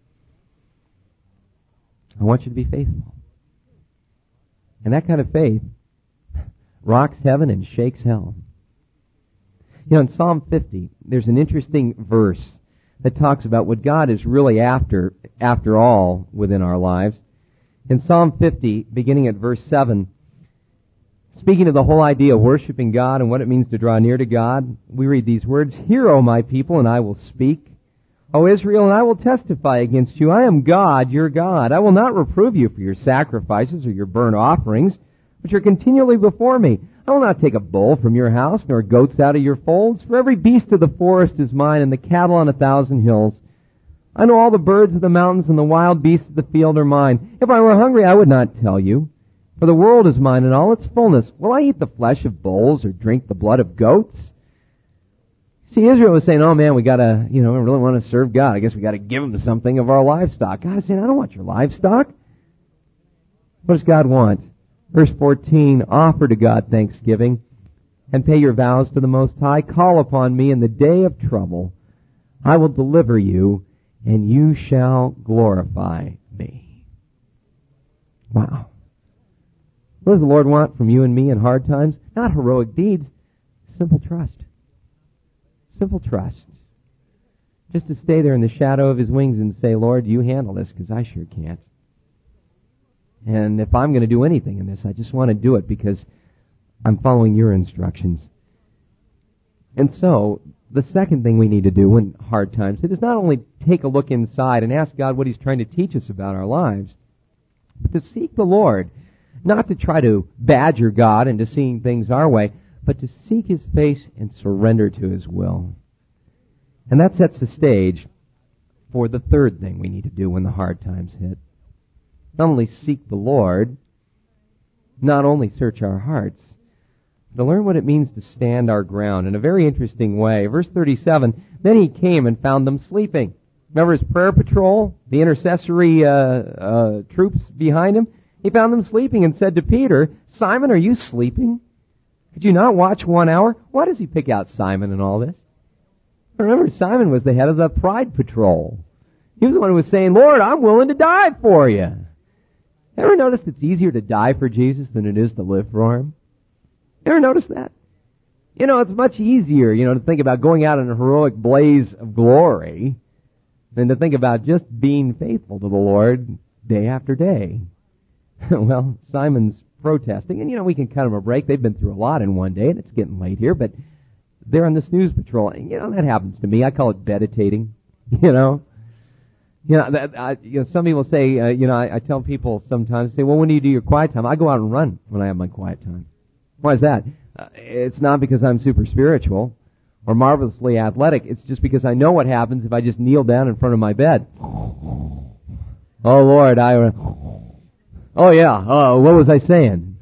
I want you to be faithful. And that kind of faith rocks heaven and shakes hell. In Psalm 50, there's an interesting verse that talks about what God is really after all, within our lives. In Psalm 50, beginning at verse 7, speaking of the whole idea of worshiping God and what it means to draw near to God, we read these words, Hear, O my people, and I will speak. O Israel, and I will testify against you. I am God, your God. I will not reprove you for your sacrifices or your burnt offerings, which are continually before me. I will not take a bull from your house, nor goats out of your folds. For every beast of the forest is mine, and the cattle on 1,000 hills. I know all the birds of the mountains, and the wild beasts of the field are mine. If I were hungry, I would not tell you. For the world is mine in all its fullness. Will I eat the flesh of bulls, or drink the blood of goats? See, Israel was saying, oh man, we gotta, we really want to serve God. I guess we gotta give him something of our livestock. God is saying, I don't want your livestock. What does God want? Verse 14, offer to God thanksgiving and pay your vows to the Most High. Call upon me in the day of trouble. I will deliver you, and you shall glorify me. Wow. What does the Lord want from you and me in hard times? Not heroic deeds, simple trust. Simple trust. Just to stay there in the shadow of his wings and say, Lord, you handle this, because I sure can't. And if I'm going to do anything in this, I just want to do it because I'm following your instructions. And so, the second thing we need to do when hard times hit is not only take a look inside and ask God what He's trying to teach us about our lives, but to seek the Lord, not to try to badger God into seeing things our way, but to seek His face and surrender to His will. And that sets the stage for the third thing we need to do when the hard times hit. Not only seek the Lord, not only search our hearts, but to learn what it means to stand our ground in a very interesting way. Verse 37, then He came and found them sleeping. Remember His prayer patrol, the intercessory troops behind Him? He found them sleeping and said to Peter, Simon, are you sleeping? Could you not watch 1 hour? Why does He pick out Simon in all this? Remember, Simon was the head of the pride patrol. He was the one who was saying, Lord, I'm willing to die for you. Ever noticed it's easier to die for Jesus than it is to live for Him? Ever noticed that? You know, it's much easier, to think about going out in a heroic blaze of glory than to think about just being faithful to the Lord day after day. Well, Simon's protesting, and we can cut them a break. They've been through a lot in one day, and it's getting late here, but they're on the snooze patrol. And, that happens to me. I call it meditating, some people say, I tell people sometimes, say, well, when do you do your quiet time? I go out and run when I have my quiet time. Why is that? It's not because I'm super spiritual or marvelously athletic. It's just because I know what happens if I just kneel down in front of my bed. Oh, Lord, what was I saying?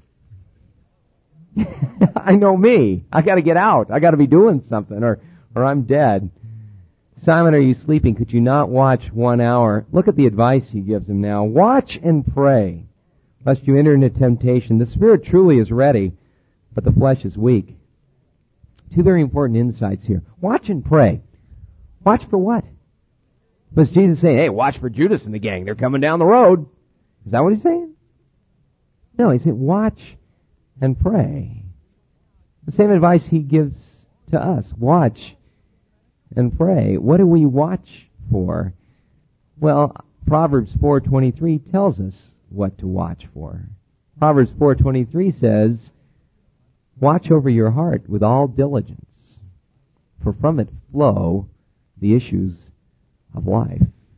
I know me. I got to get out. I got to be doing something or I'm dead. Simon, are you sleeping? Could you not watch 1 hour? Look at the advice He gives him now. Watch and pray, lest you enter into temptation. The spirit truly is ready, but the flesh is weak. Two very important insights here. Watch and pray. Watch for what? Was Jesus saying, hey, watch for Judas and the gang. They're coming down the road. Is that what He's saying? No, He said, watch and pray. The same advice He gives to us. Watch and pray. What do we watch for? Well, Proverbs 4:23 tells us what to watch for. Proverbs 4:23 says, watch over your heart with all diligence, for from it flow the issues of life.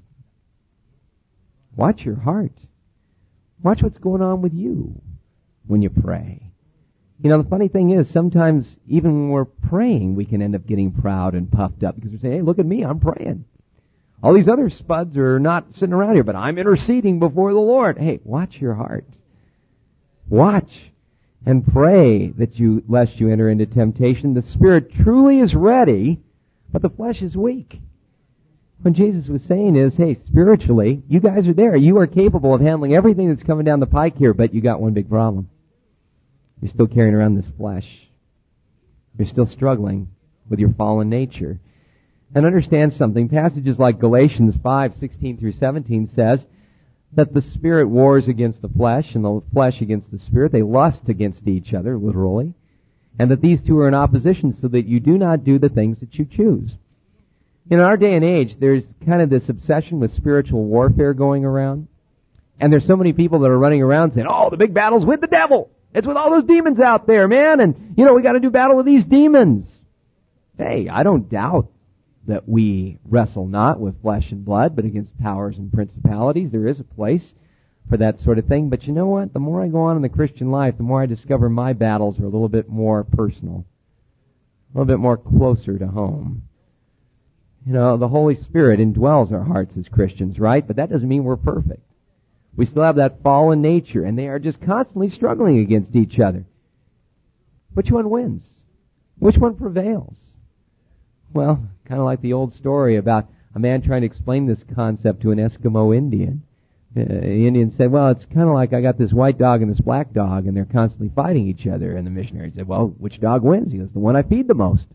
Watch your heart. Watch what's going on with you when you pray. The funny thing is, sometimes even when we're praying, we can end up getting proud and puffed up because we're saying, hey, look at me, I'm praying. All these other spuds are not sitting around here, but I'm interceding before the Lord. Hey, watch your heart. Watch and pray lest you enter into temptation. The spirit truly is ready, but the flesh is weak. What Jesus was saying is, hey, spiritually, you guys are there. You are capable of handling everything that's coming down the pike here, but you got one big problem. You're still carrying around this flesh. You're still struggling with your fallen nature. And understand something. Passages like Galatians 5:16 through 17 says that the spirit wars against the flesh and the flesh against the spirit. They lust against each other, literally. And that these two are in opposition so that you do not do the things that you choose. In our day and age, there's kind of this obsession with spiritual warfare going around. And there's so many people that are running around saying, oh, the big battle's with the devil. It's with all those demons out there, man. And, we got to do battle with these demons. Hey, I don't doubt that we wrestle not with flesh and blood, but against powers and principalities. There is a place for that sort of thing. But you know what? The more I go on in the Christian life, the more I discover my battles are a little bit more personal, a little bit more closer to home. The Holy Spirit indwells our hearts as Christians, right? But that doesn't mean we're perfect. We still have that fallen nature, and they are just constantly struggling against each other. Which one wins? Which one prevails? Well, kind of like the old story about a man trying to explain this concept to an Eskimo Indian. The Indian said, well, it's kind of like I got this white dog and this black dog, and they're constantly fighting each other. And the missionary said, well, which dog wins? He goes, the one I feed the most.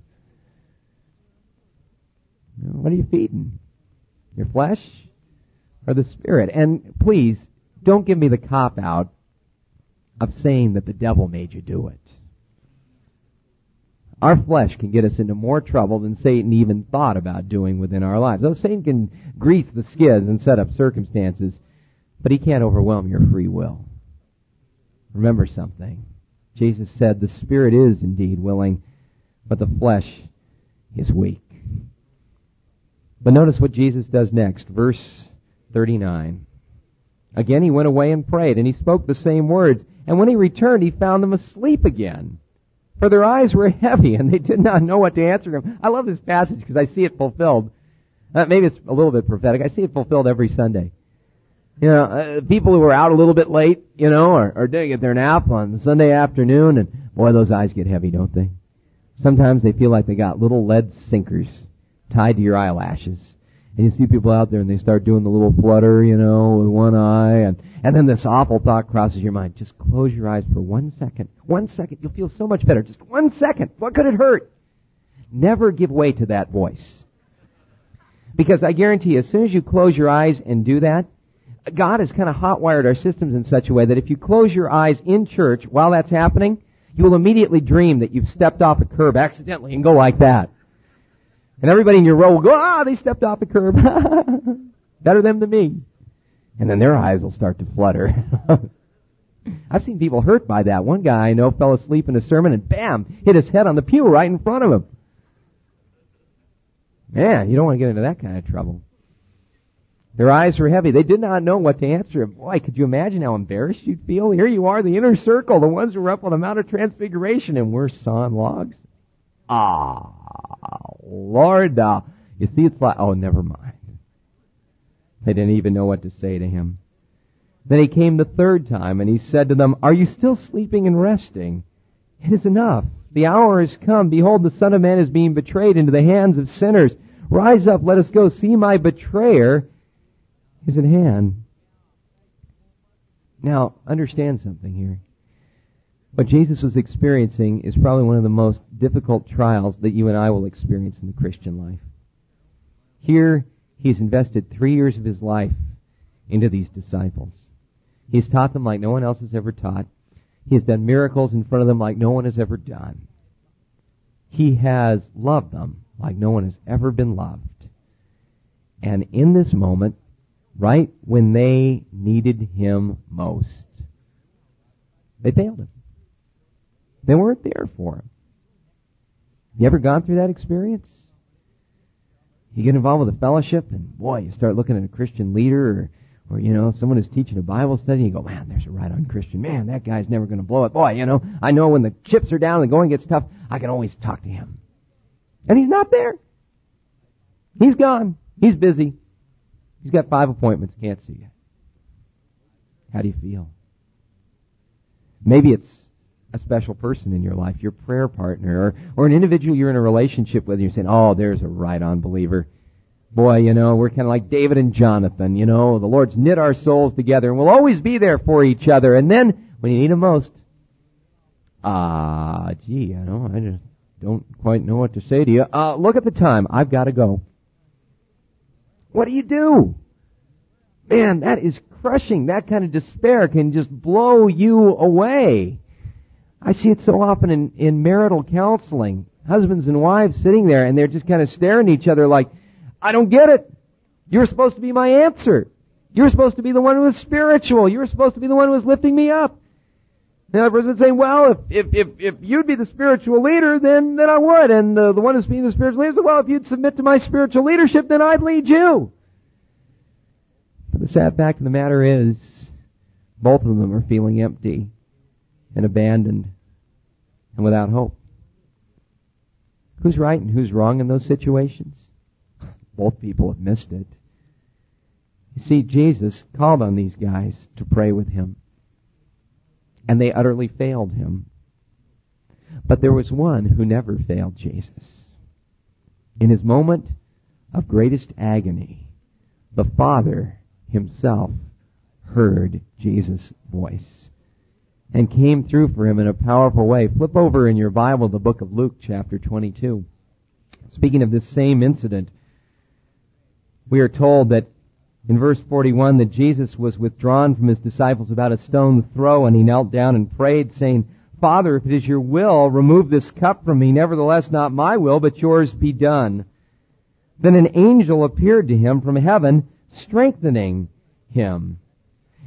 What are you feeding? Your flesh or the spirit? And please, don't give me the cop-out of saying that the devil made you do it. Our flesh can get us into more trouble than Satan even thought about doing within our lives. Though Satan can grease the skids and set up circumstances, but he can't overwhelm your free will. Remember something. Jesus said, the spirit is indeed willing, but the flesh is weak. But notice what Jesus does next. Verse 39. Again he went away and prayed, and he spoke the same words. And when he returned, he found them asleep again. For their eyes were heavy, and they did not know what to answer him. I love this passage because I see it fulfilled. Maybe it's a little bit prophetic. I see it fulfilled every Sunday. You know, people who are out a little bit late, you know, are doing their nap on Sunday afternoon, and boy, those eyes get heavy, don't they? Sometimes they feel like they got little lead sinkers tied to your eyelashes. And you see people out there and they start doing the little flutter, you know, with one eye, and then this awful thought crosses your mind. Just close your eyes for 1 second. 1 second. You'll feel so much better. Just 1 second. What could it hurt? Never give way to that voice. Because I guarantee you, as soon as you close your eyes and do that, God has kind of hot-wired our systems in such a way that if you close your eyes in church while that's happening, you will immediately dream that you've stepped off a curb accidentally and go like that. And everybody in your row will go, they stepped off the curb. Better them than me. And then their eyes will start to flutter. I've seen people hurt by that. One guy I know fell asleep in a sermon and bam, hit his head on the pew right in front of him. Man, you don't want to get into that kind of trouble. Their eyes were heavy. They did not know what to answer him. Boy, could you imagine how embarrassed you'd feel? Here you are, the inner circle, the ones who were up on the Mount of Transfiguration, and we're sawing logs. Lord, you see, it's like, never mind. They didn't even know what to say to him. Then he came the third time, and he said to them, are you still sleeping and resting? It is enough. The hour has come. Behold, the Son of Man is being betrayed into the hands of sinners. Rise up, let us go. See, my betrayer is at hand. Now, understand something here. What Jesus was experiencing is probably one of the most difficult trials that you and I will experience in the Christian life. Here, he's invested 3 years of his life into these disciples. He's taught them like no one else has ever taught. He has done miracles in front of them like no one has ever done. He has loved them like no one has ever been loved. And in this moment, right when they needed him most, they failed him. They weren't there for him. You ever gone through that experience? You get involved with a fellowship, and boy, you start looking at a Christian leader, or you know, someone who's teaching a Bible study, and you go, man, there's a right-on Christian. Man, that guy's never going to blow it. Boy, you know, I know when the chips are down and the going gets tough, I can always talk to him. And he's not there. He's gone. He's busy. He's got 5 appointments. Can't see you. How do you feel? Maybe it's a special person in your life, your prayer partner, or an individual you're in a relationship with, and you're saying, there's a right-on believer. Boy, you know, we're kind of like David and Jonathan, you know, the Lord's knit our souls together, and we'll always be there for each other. And then, when you need him most, I just don't quite know what to say to you. Look at the time. I've got to go. What do you do? Man, that is crushing. That kind of despair can just blow you away. I see it so often in marital counseling. Husbands and wives sitting there, and they're just kind of staring at each other like, I don't get it. You're supposed to be my answer. You're supposed to be the one who is spiritual. You're supposed to be the one who is lifting me up. The other person would say, well, if you'd be the spiritual leader, then I would. And the one who's being the spiritual leader said, well, if you'd submit to my spiritual leadership, then I'd lead you. But the sad fact of the matter is, both of them are feeling empty and abandoned and without hope. Who's right and who's wrong in those situations? Both people have missed it. You see, Jesus called on these guys to pray with him, and they utterly failed him. But there was one who never failed Jesus. In his moment of greatest agony, the Father himself heard Jesus' voice and came through for him in a powerful way. Flip over in your Bible the book of Luke chapter 22. Speaking of this same incident, we are told that in verse 41 that Jesus was withdrawn from his disciples about a stone's throw, and he knelt down and prayed, saying, Father, if it is your will, remove this cup from me. Nevertheless, not my will, but yours be done. Then an angel appeared to him from heaven, strengthening him.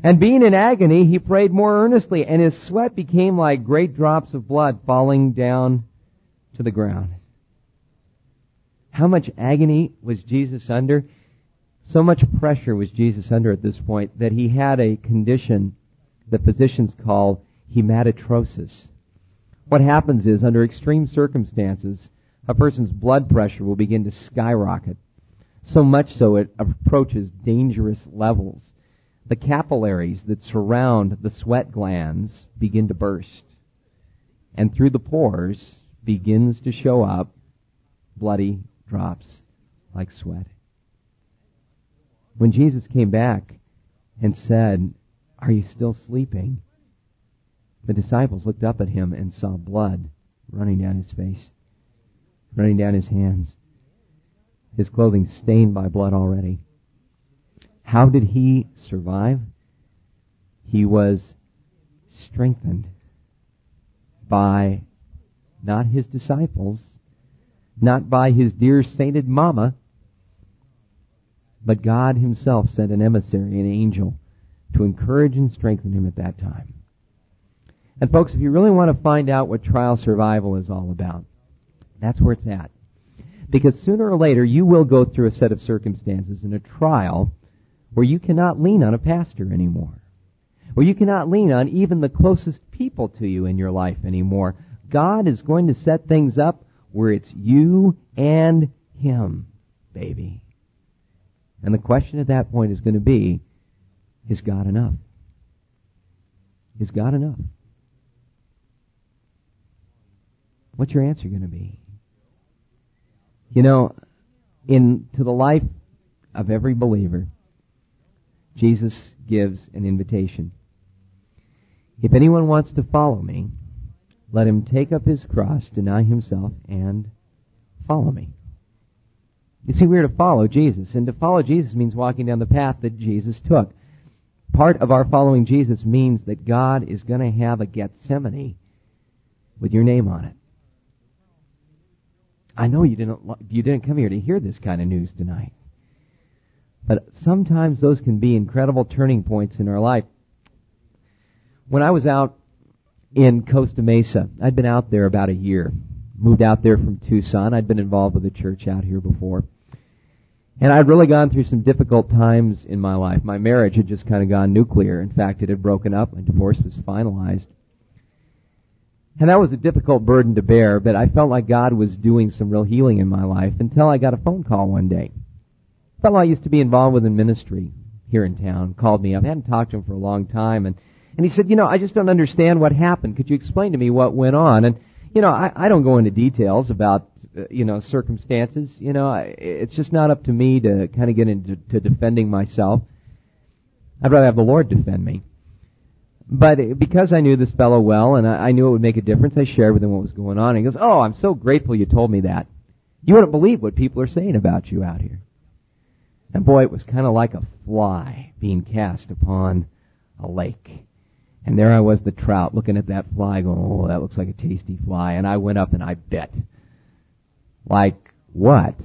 And being in agony, he prayed more earnestly, and his sweat became like great drops of blood falling down to the ground. How much agony was Jesus under? So much pressure was Jesus under at this point that he had a condition that physicians call hematotrosis. What happens is, under extreme circumstances, a person's blood pressure will begin to skyrocket. So much so it approaches dangerous levels. The capillaries that surround the sweat glands begin to burst. And through the pores begins to show up bloody drops like sweat. When Jesus came back and said, "Are you still sleeping?" the disciples looked up at him and saw blood running down his face, running down his hands, his clothing stained by blood already. How did he survive? He was strengthened by not his disciples, not by his dear sainted mama, but God himself sent an emissary, an angel, to encourage and strengthen him at that time. And folks, if you really want to find out what trial survival is all about, that's where it's at. Because sooner or later you will go through a set of circumstances in a trial where you cannot lean on a pastor anymore, where you cannot lean on even the closest people to you in your life anymore. God is going to set things up where it's you and him, baby. And the question at that point is going to be, is God enough? Is God enough? What's your answer going to be? You know, into the life of every believer, Jesus gives an invitation. If anyone wants to follow me, let him take up his cross, deny himself, and follow me. You see, we're to follow Jesus, and to follow Jesus means walking down the path that Jesus took. Part of our following Jesus means that God is going to have a Gethsemane with your name on it. I know you didn't come here to hear this kind of news tonight. But sometimes those can be incredible turning points in our life. When I was out in Costa Mesa, I'd been out there about a year. Moved out there from Tucson. I'd been involved with a church out here before. And I'd really gone through some difficult times in my life. My marriage had just kind of gone nuclear. In fact, it had broken up. My divorce was finalized. And that was a difficult burden to bear, but I felt like God was doing some real healing in my life until I got a phone call one day. A fellow I used to be involved with in ministry here in town called me up. I hadn't talked to him for a long time, and he said, I just don't understand what happened. Could you explain to me what went on? And, I don't go into details about, circumstances. It's just not up to me to kind of get into defending myself. I'd rather have the Lord defend me. But because I knew this fellow well, and I knew it would make a difference, I shared with him what was going on. And he goes, "Oh, I'm so grateful you told me that. You wouldn't believe what people are saying about you out here." And boy, it was kind of like a fly being cast upon a lake. And there I was, the trout, looking at that fly going, "Oh, that looks like a tasty fly." And I went up and I bet. Like, what?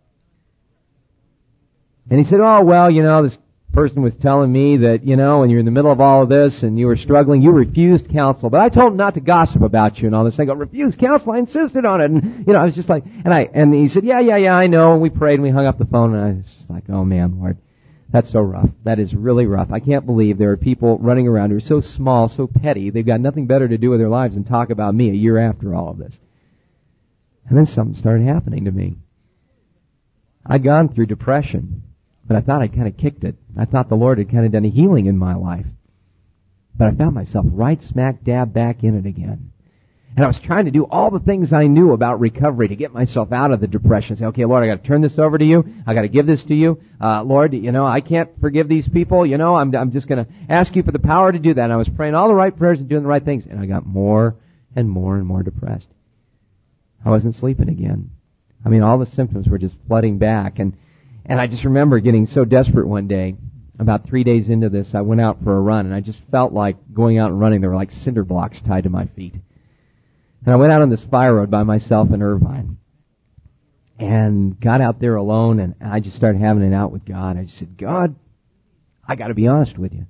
And he said, "Oh, well, this person was telling me that, when you're in the middle of all of this and you were struggling, you refused counsel. But I told him not to gossip about you and all this." I go, "Refuse counsel?" I insisted on it. And, I was just like, and he said, yeah, I know. And we prayed and we hung up the phone, and I was just like, oh man, Lord, that's so rough. That is really rough. I can't believe there are people running around who are so small, so petty. They've got nothing better to do with their lives than talk about me a year after all of this. And then something started happening to me. I'd gone through depression, but I thought I'd kind of kicked it. I thought the Lord had kind of done a healing in my life. But I found myself right smack dab back in it again. And I was trying to do all the things I knew about recovery to get myself out of the depression. Say, okay, Lord, I got to turn this over to you. I got to give this to you. Lord, I can't forgive these people. I'm just going to ask you for the power to do that. And I was praying all the right prayers and doing the right things. And I got more and more and more depressed. I wasn't sleeping again. I mean, all the symptoms were just flooding back. And I just remember getting so desperate one day. About 3 days into this, I went out for a run, and I just felt like going out and running. There were like cinder blocks tied to my feet. And I went out on this fire road by myself in Irvine and got out there alone, and I just started having it out with God. I just said, "God, I got to be honest with you.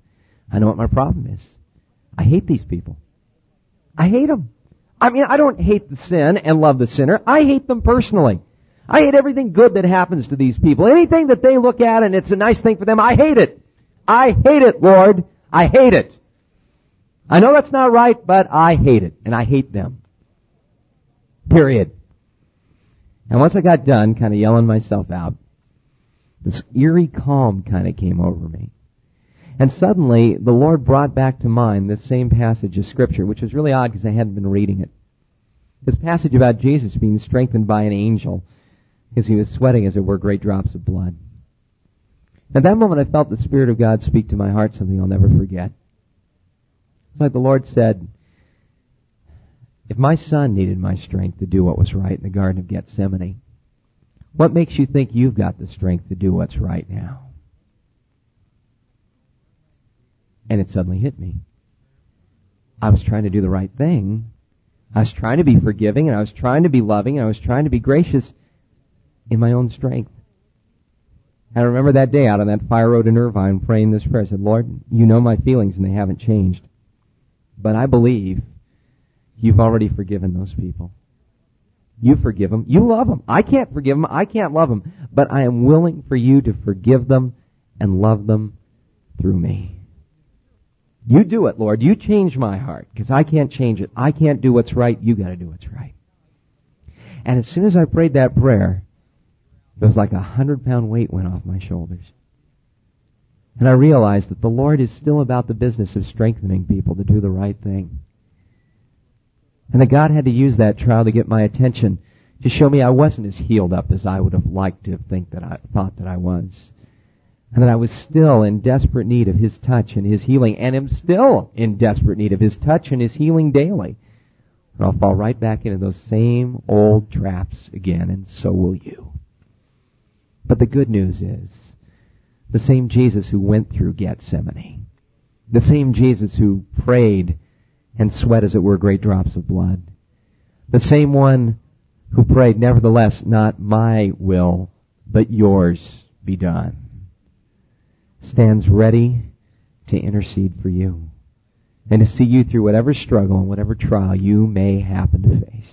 I know what my problem is. I hate these people. I hate them. I mean, I don't hate the sin and love the sinner. I hate them personally. I hate everything good that happens to these people. Anything that they look at and it's a nice thing for them, I hate it. I hate it, Lord. I hate it. I know that's not right, but I hate it. And I hate them. Period. And once I got done kind of yelling myself out, this eerie calm kind of came over me. And suddenly, the Lord brought back to mind this same passage of Scripture, which was really odd because I hadn't been reading it. This passage about Jesus being strengthened by an angel because he was sweating, as it were, great drops of blood. At that moment, I felt the Spirit of God speak to my heart something I'll never forget. It's like the Lord said, if my son needed my strength to do what was right in the Garden of Gethsemane, what makes you think you've got the strength to do what's right now? And it suddenly hit me. I was trying to do the right thing. I was trying to be forgiving, and I was trying to be loving, and I was trying to be gracious in my own strength. I remember that day out on that fire road in Irvine praying this prayer. I said, Lord, you know my feelings and they haven't changed. But I believe you've already forgiven those people. You forgive them. You love them. I can't forgive them. I can't love them. But I am willing for you to forgive them and love them through me. You do it, Lord. You change my heart because I can't change it. I can't do what's right. You got to do what's right. And as soon as I prayed that prayer, it was like 100-pound weight went off my shoulders. And I realized that the Lord is still about the business of strengthening people to do the right thing. And that God had to use that trial to get my attention, to show me I wasn't as healed up as I would have liked to thought that I was. And that I was still in desperate need of His touch and His healing, and am still in desperate need of His touch and His healing daily. And I'll fall right back into those same old traps again, and so will you. But the good news is, the same Jesus who went through Gethsemane, the same Jesus who prayed and sweat, as it were, great drops of blood, the same one who prayed, nevertheless, not my will, but yours be done, stands ready to intercede for you and to see you through whatever struggle and whatever trial you may happen to face.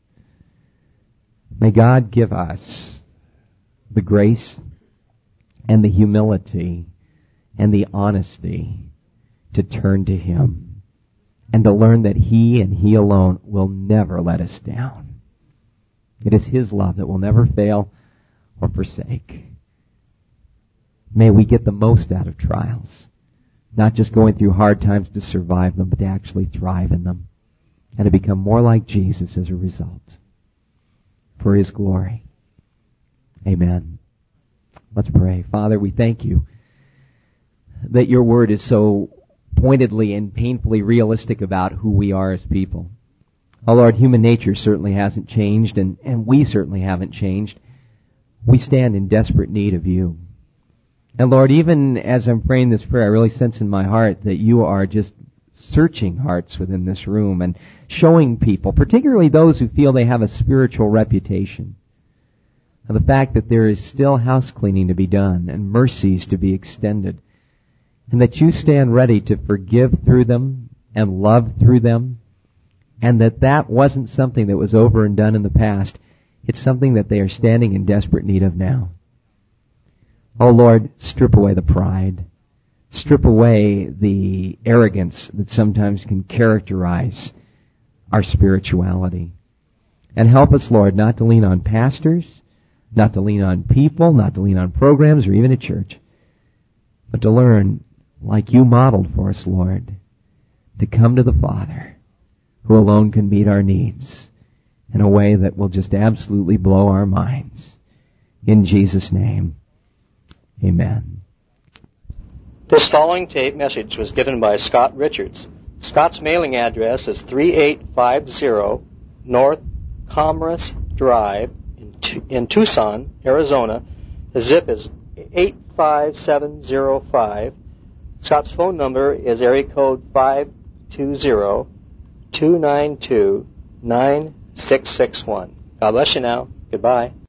May God give us the grace and the humility and the honesty to turn to Him and to learn that He and He alone will never let us down. It is His love that will never fail or forsake. May we get the most out of trials, not just going through hard times to survive them, but to actually thrive in them and to become more like Jesus as a result. For His glory. Amen. Let's pray. Father, we thank you that your word is so pointedly and painfully realistic about who we are as people. Oh Lord, human nature certainly hasn't changed, and we certainly haven't changed. We stand in desperate need of you. And Lord, even as I'm praying this prayer, I really sense in my heart that you are just searching hearts within this room and showing people, particularly those who feel they have a spiritual reputation, of the fact that there is still house cleaning to be done and mercies to be extended, and that you stand ready to forgive through them and love through them, and that wasn't something that was over and done in the past. It's something that they are standing in desperate need of now. Oh Lord, strip away the pride. Strip away the arrogance that sometimes can characterize our spirituality. And help us, Lord, not to lean on pastors, not to lean on people, not to lean on programs or even a church, but to learn, like you modeled for us, Lord, to come to the Father, who alone can meet our needs in a way that will just absolutely blow our minds. In Jesus' name, amen. This following tape message was given by Scott Richards. Scott's mailing address is 3850 North Commerce Drive in Tucson, Arizona. The zip is 85705. Scott's phone number is area code 520-292-9661. God bless you now. Goodbye.